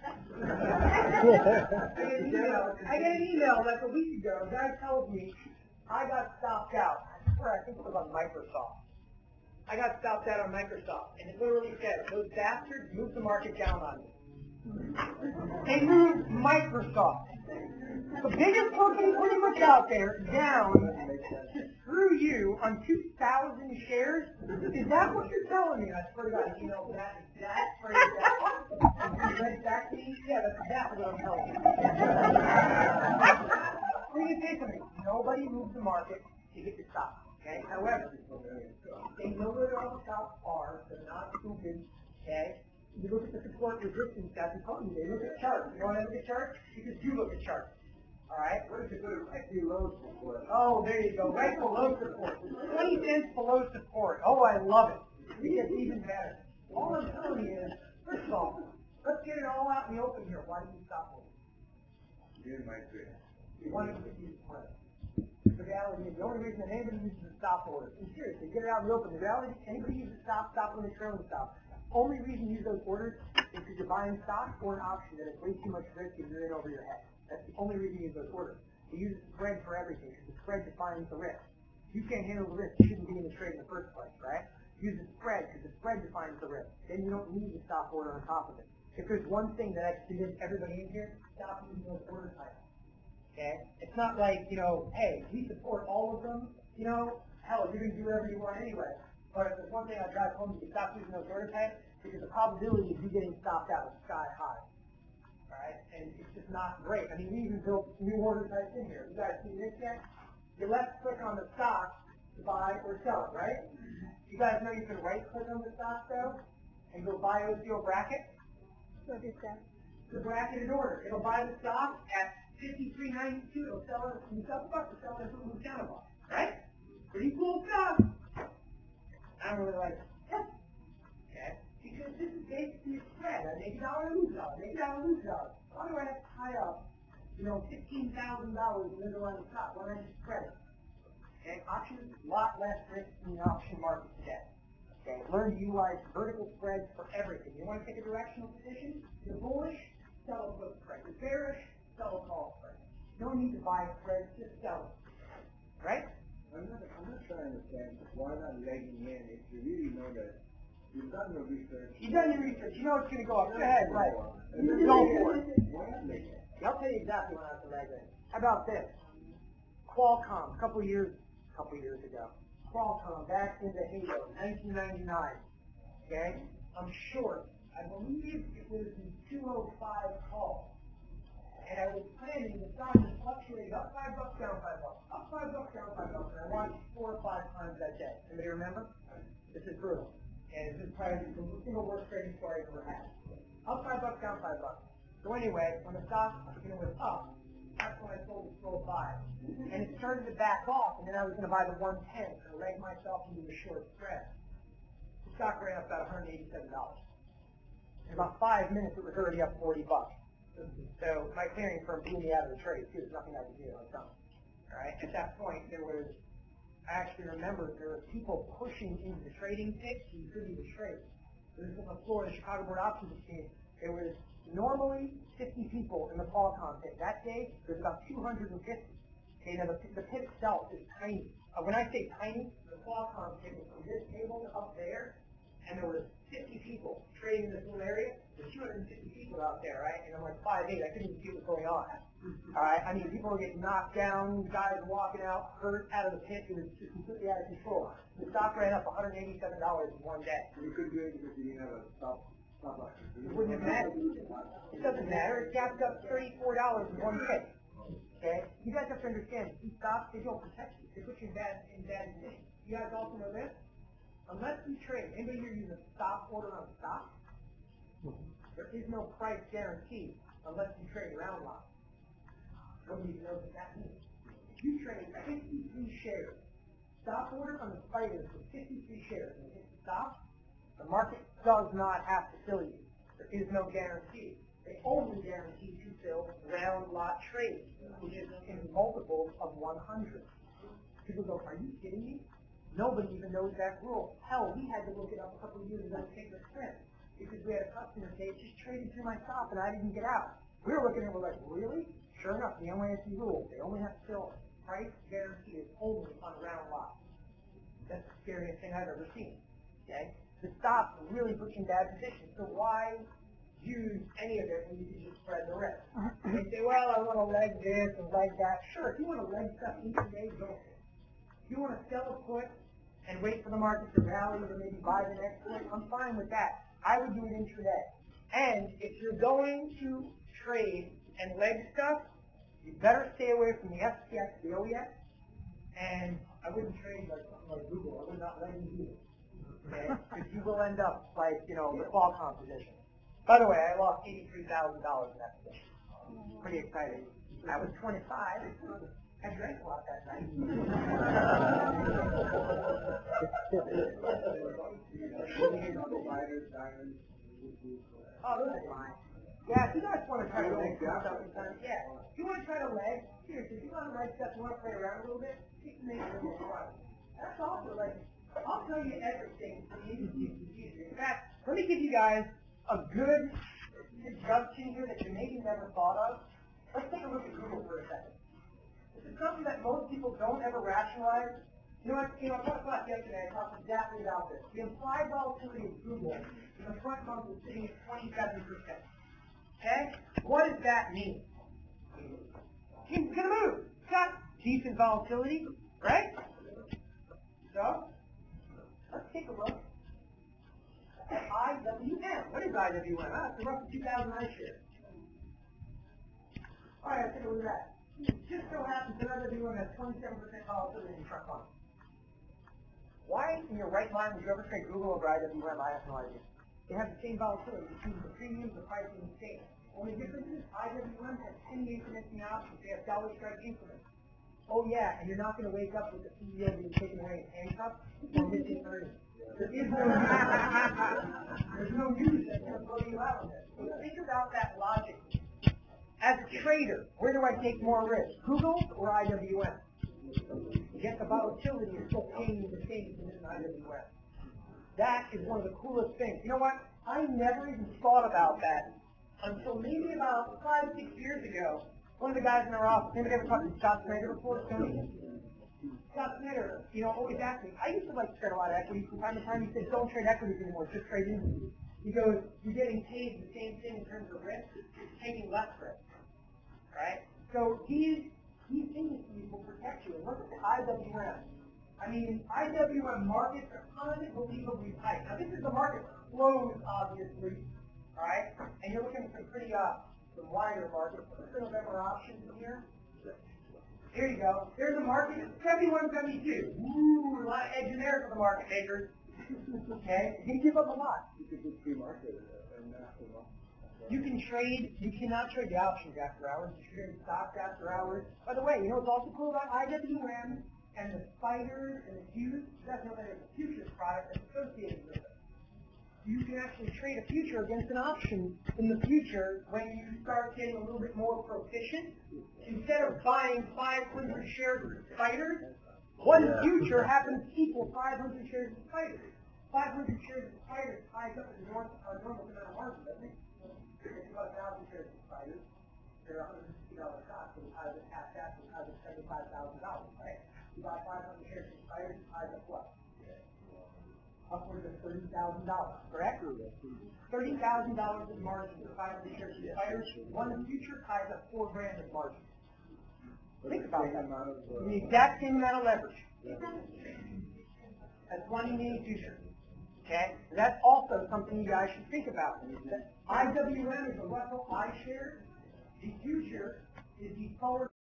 I get an email. I get an email like a week ago. A guy tells me I got stopped out. I swear, I think it was on Microsoft. I got stopped out on Microsoft, and it literally said, those bastards moved the market down on me. They moved Microsoft, the biggest company pretty much out there, down to screw you on two thousand shares? Is that what you're telling me? I swear to God, you know that exact phrase that you read back to me? Yeah, that's exactly what I'm telling you. Let me say something. Nobody moves the market to get your stock. Okay? However, they know where all the stops are. They're not stupid. Okay? You look at the support resistance stats and telling you they look at charts. You know why they look at charts? Because you look at charts. Alright? What is it good right below support? Oh, there you go. Right below support. twenty cents below support. Oh, I love it. It gets even better. All I'm telling you is, first of all, let's get it all out in the open here. Why did you stop holding? You might be. You wanted to use play. The reality is the only reason that anybody uses a stop order, and seriously, get it out in the open. The reality is anybody uses stop, stop limit, trailing stop. Only reason you use those orders is because you're buying stock or an option that has way too much risk and you're in over your head. That's the only reason you use those orders. You use the spread for everything because the spread defines the risk. If you can't handle the risk, you shouldn't be in the trade in the first place, right? Use the spread, because the spread defines the risk. Then you don't need the stop order on top of it. If there's one thing that I convince everybody in here, stop using those order types. Okay? It's not like, you know, hey, we support all of them, you know, hell, you're going to do whatever you want anyway. But if there's one thing I drive home, you stop using those order types, because the probability of you getting stopped out is sky high. Alright? And it's just not great. I mean, we even built new order types in here. You guys see this yet? You left click on the stock to buy or sell it, right? You guys know you can right click on the stock though, and go buy O C O bracket? What is that? The bracketed order. It'll buy the stock at fifty-three ninety-two. It'll sell it from seven bucks. It'll sell it from down a buck. Right? Pretty cool stuff. I don't really like it. Okay? Because this is basically a spread. I make a dollar, lose a dollar. Make a dollar, lose a dollar. Why do I have to tie up, you know, fifteen thousand dollars in underlying stock? Why don't I just spread it? Okay? Options, a lot less risk in the option market today. Okay? Learn to utilize vertical spreads for everything. You want to take a directional position? You're bullish, sell a put spread. You're bearish, sell a call spread. You don't need to buy spreads, just sell it. Right? I'm not, I'm not trying to understand why not legging in if you really know that you've done your research. You've done your research. You know it's going to go up. Go ahead, right. And then Go for it. Why not leg in? I'll tell you exactly when I was a leg in. How about this? Qualcomm, a couple of years, a couple of years ago. Qualcomm, back in the heyday, nineteen ninety-nine. Okay? I'm short. I believe it was the two oh five call. And I was planning, the stock was fluctuating up five bucks, down five bucks. Up five bucks, down five bucks. And I watched four or five times that day. Anybody remember? This is brutal. And this is probably the single worst trading story I've ever had. Up five bucks, down five bucks. So anyway, when the stock you know, was up, that's when I sold the two oh five. And it started to back off, and then I was going to buy the one ten and leg myself into a short spread. The stock ran up about one hundred eighty-seven dollars. In about five minutes, it was already up forty bucks. So my clearing firm blew me out of the trade, too. There's nothing I could do. I was done. All right? At that point, there was, I actually remember there were people pushing into the trading pit to contribute the trade. This was on the floor of the Chicago Board Options Exchange. There was normally fifty people in the Qualcomm pit. That day, there was about two hundred fifty. Okay, now the, the pit itself is tiny. Uh, when I say tiny, the Qualcomm pit was from this table to up there, and there was fifty people trading in this little area. There's two hundred fifty people out there, right? And I'm like five eight. I couldn't even see what was going on. All right? I mean, people were getting knocked down, guys walking out, hurt out of the pit. It was just completely out of control. The stock ran up one hundred eighty-seven dollars in one day. You couldn't do it because you didn't have a stop, stop loss. It wouldn't have mattered. It doesn't matter. It gapped up thirty-four dollars in one day. Okay? You guys have to understand, these stocks, they don't protect you. They put you in bad, in bad position. You guys also know this? Unless you trade, anybody here use a stop order on stock? There is no price guarantee unless you trade round lot. Nobody even knows what that means. If you trade fifty-three shares, stop order on the spider for fifty-three shares and hit stop, the market does not have to fill you. There is no guarantee. They only guarantee to fill round lot trades, which is in multiples of one hundred. People go, are you kidding me? Nobody even knows that rule. Hell, we had to look it up a couple of years ago to take the sprint because we had a customer say, it just traded through my stop and I didn't get out. We were looking at it, we're like, really? Sure enough, the N Y S E rule, they only have to fill price guarantee is only on round lot. That's the scariest thing I've ever seen. Okay? The stops really put you in bad position. So why use any of it when you can just spread the risk? They say, well, I want to leg this and leg that. Sure, if you want to leg stuff intraday, go for it. If you want to sell a put and wait for the market to rally or maybe buy the next one, I'm fine with that. I would do it intraday. And if you're going to trade and leg stuff, you better stay away from the S P X, the O E X, and I wouldn't trade like something like Google. I would not let you do it. Okay? Because you will end up like, you know, the Qualcomm position. By the way, I lost eighty-three thousand dollars in that position. Pretty exciting. I was twenty-five. I drank a lot that night. Oh, those are fine. Yeah, if you guys want to try to leg stuff sometimes, yeah. If you want to try to leg, seriously, if you want to leg stuff, you want to play around a little bit, you can make it a little fun. That's also like, I'll tell you everything for the industry. In fact, let me give you guys a good suggestion here that you maybe never thought of. Let's take a look at Google for a second. This is something that most people don't ever rationalize. You know, I, you know, I talked about yesterday, I talked to it out there. The implied volatility of Google in the front month is sitting at twenty-seven percent. Okay? What does that mean? It's going to move. It's got decent volatility, right? So, let's take a look at I W M. What is I W M? That's the Russell two thousand iShares. All right, let's take a look at that. It just so happens that I W M has twenty-seven percent volatility in front month. Why in your right mind would you ever trade Google over I W M? I have no idea. They have the same volatility, which means the premiums, the pricing, the same. Only difference is I W M has penny increments in the options. They have dollar strike increments. Oh yeah, and you're not going to wake up with the C E O being taken away in handcuffs or missing earnings. There is no there's no news that's going to blow you out on this. So think about that logic. As a trader, where do I take more risk? Google or I W M? Yet the volatility is still paying you the same as in I W M. That is one of the coolest things. You know what? I never even thought about that until maybe about five, six years ago. One of the guys in our office, anybody ever talked to Scott Snyder before? Tony? Scott Snyder, you know, always asked me, I used to like to trade a lot of equities. From time to time, he said, don't trade equities anymore, just trade indices. He goes, you're getting paid the same thing in terms of risk, taking less risk. Right? So these, these indices will protect you. And look at the I W M. I mean, I W M markets are unbelievably tight. Now, this is the market close, obviously. All right? And you're looking at some pretty, uh, some wider markets. Let's go November options here. Here you go. There's a market, seventy-one seventy-two. Ooh, a lot of edge in there for the market makers. Okay? You can give up a lot. You could just pre-market it and after all. You can trade, you cannot trade the options after hours. You can trade stocks after hours. By the way, you know what's also cool about I W M and the spiders and the fuse? You guys know that there's a futures product that's associated with it. You can actually trade a future against an option in the future when you start getting a little bit more proficient. Instead of buying five hundred shares of spiders, one Yeah. future happens to equal five hundred shares of spiders. five hundred shares of spiders ties up at the normal, uh, normal amount of margin, doesn't it? It's about one thousand shares of spiders. They're one hundred fifty dollars stocks, so it ties up half that, so it ties up seventy-five thousand dollars, right? You buy five hundred shares of spiders, it ties up what? Upwards of thirty thousand dollars, correct? thirty thousand dollars in margin for five hundred shares of spiders. One in the future ties up four grand in margin. Think about that. The exact same amount of leverage. That's one in the future. Okay? That's also something you guys should think about. I W M is a Russell iShares. The future is the forward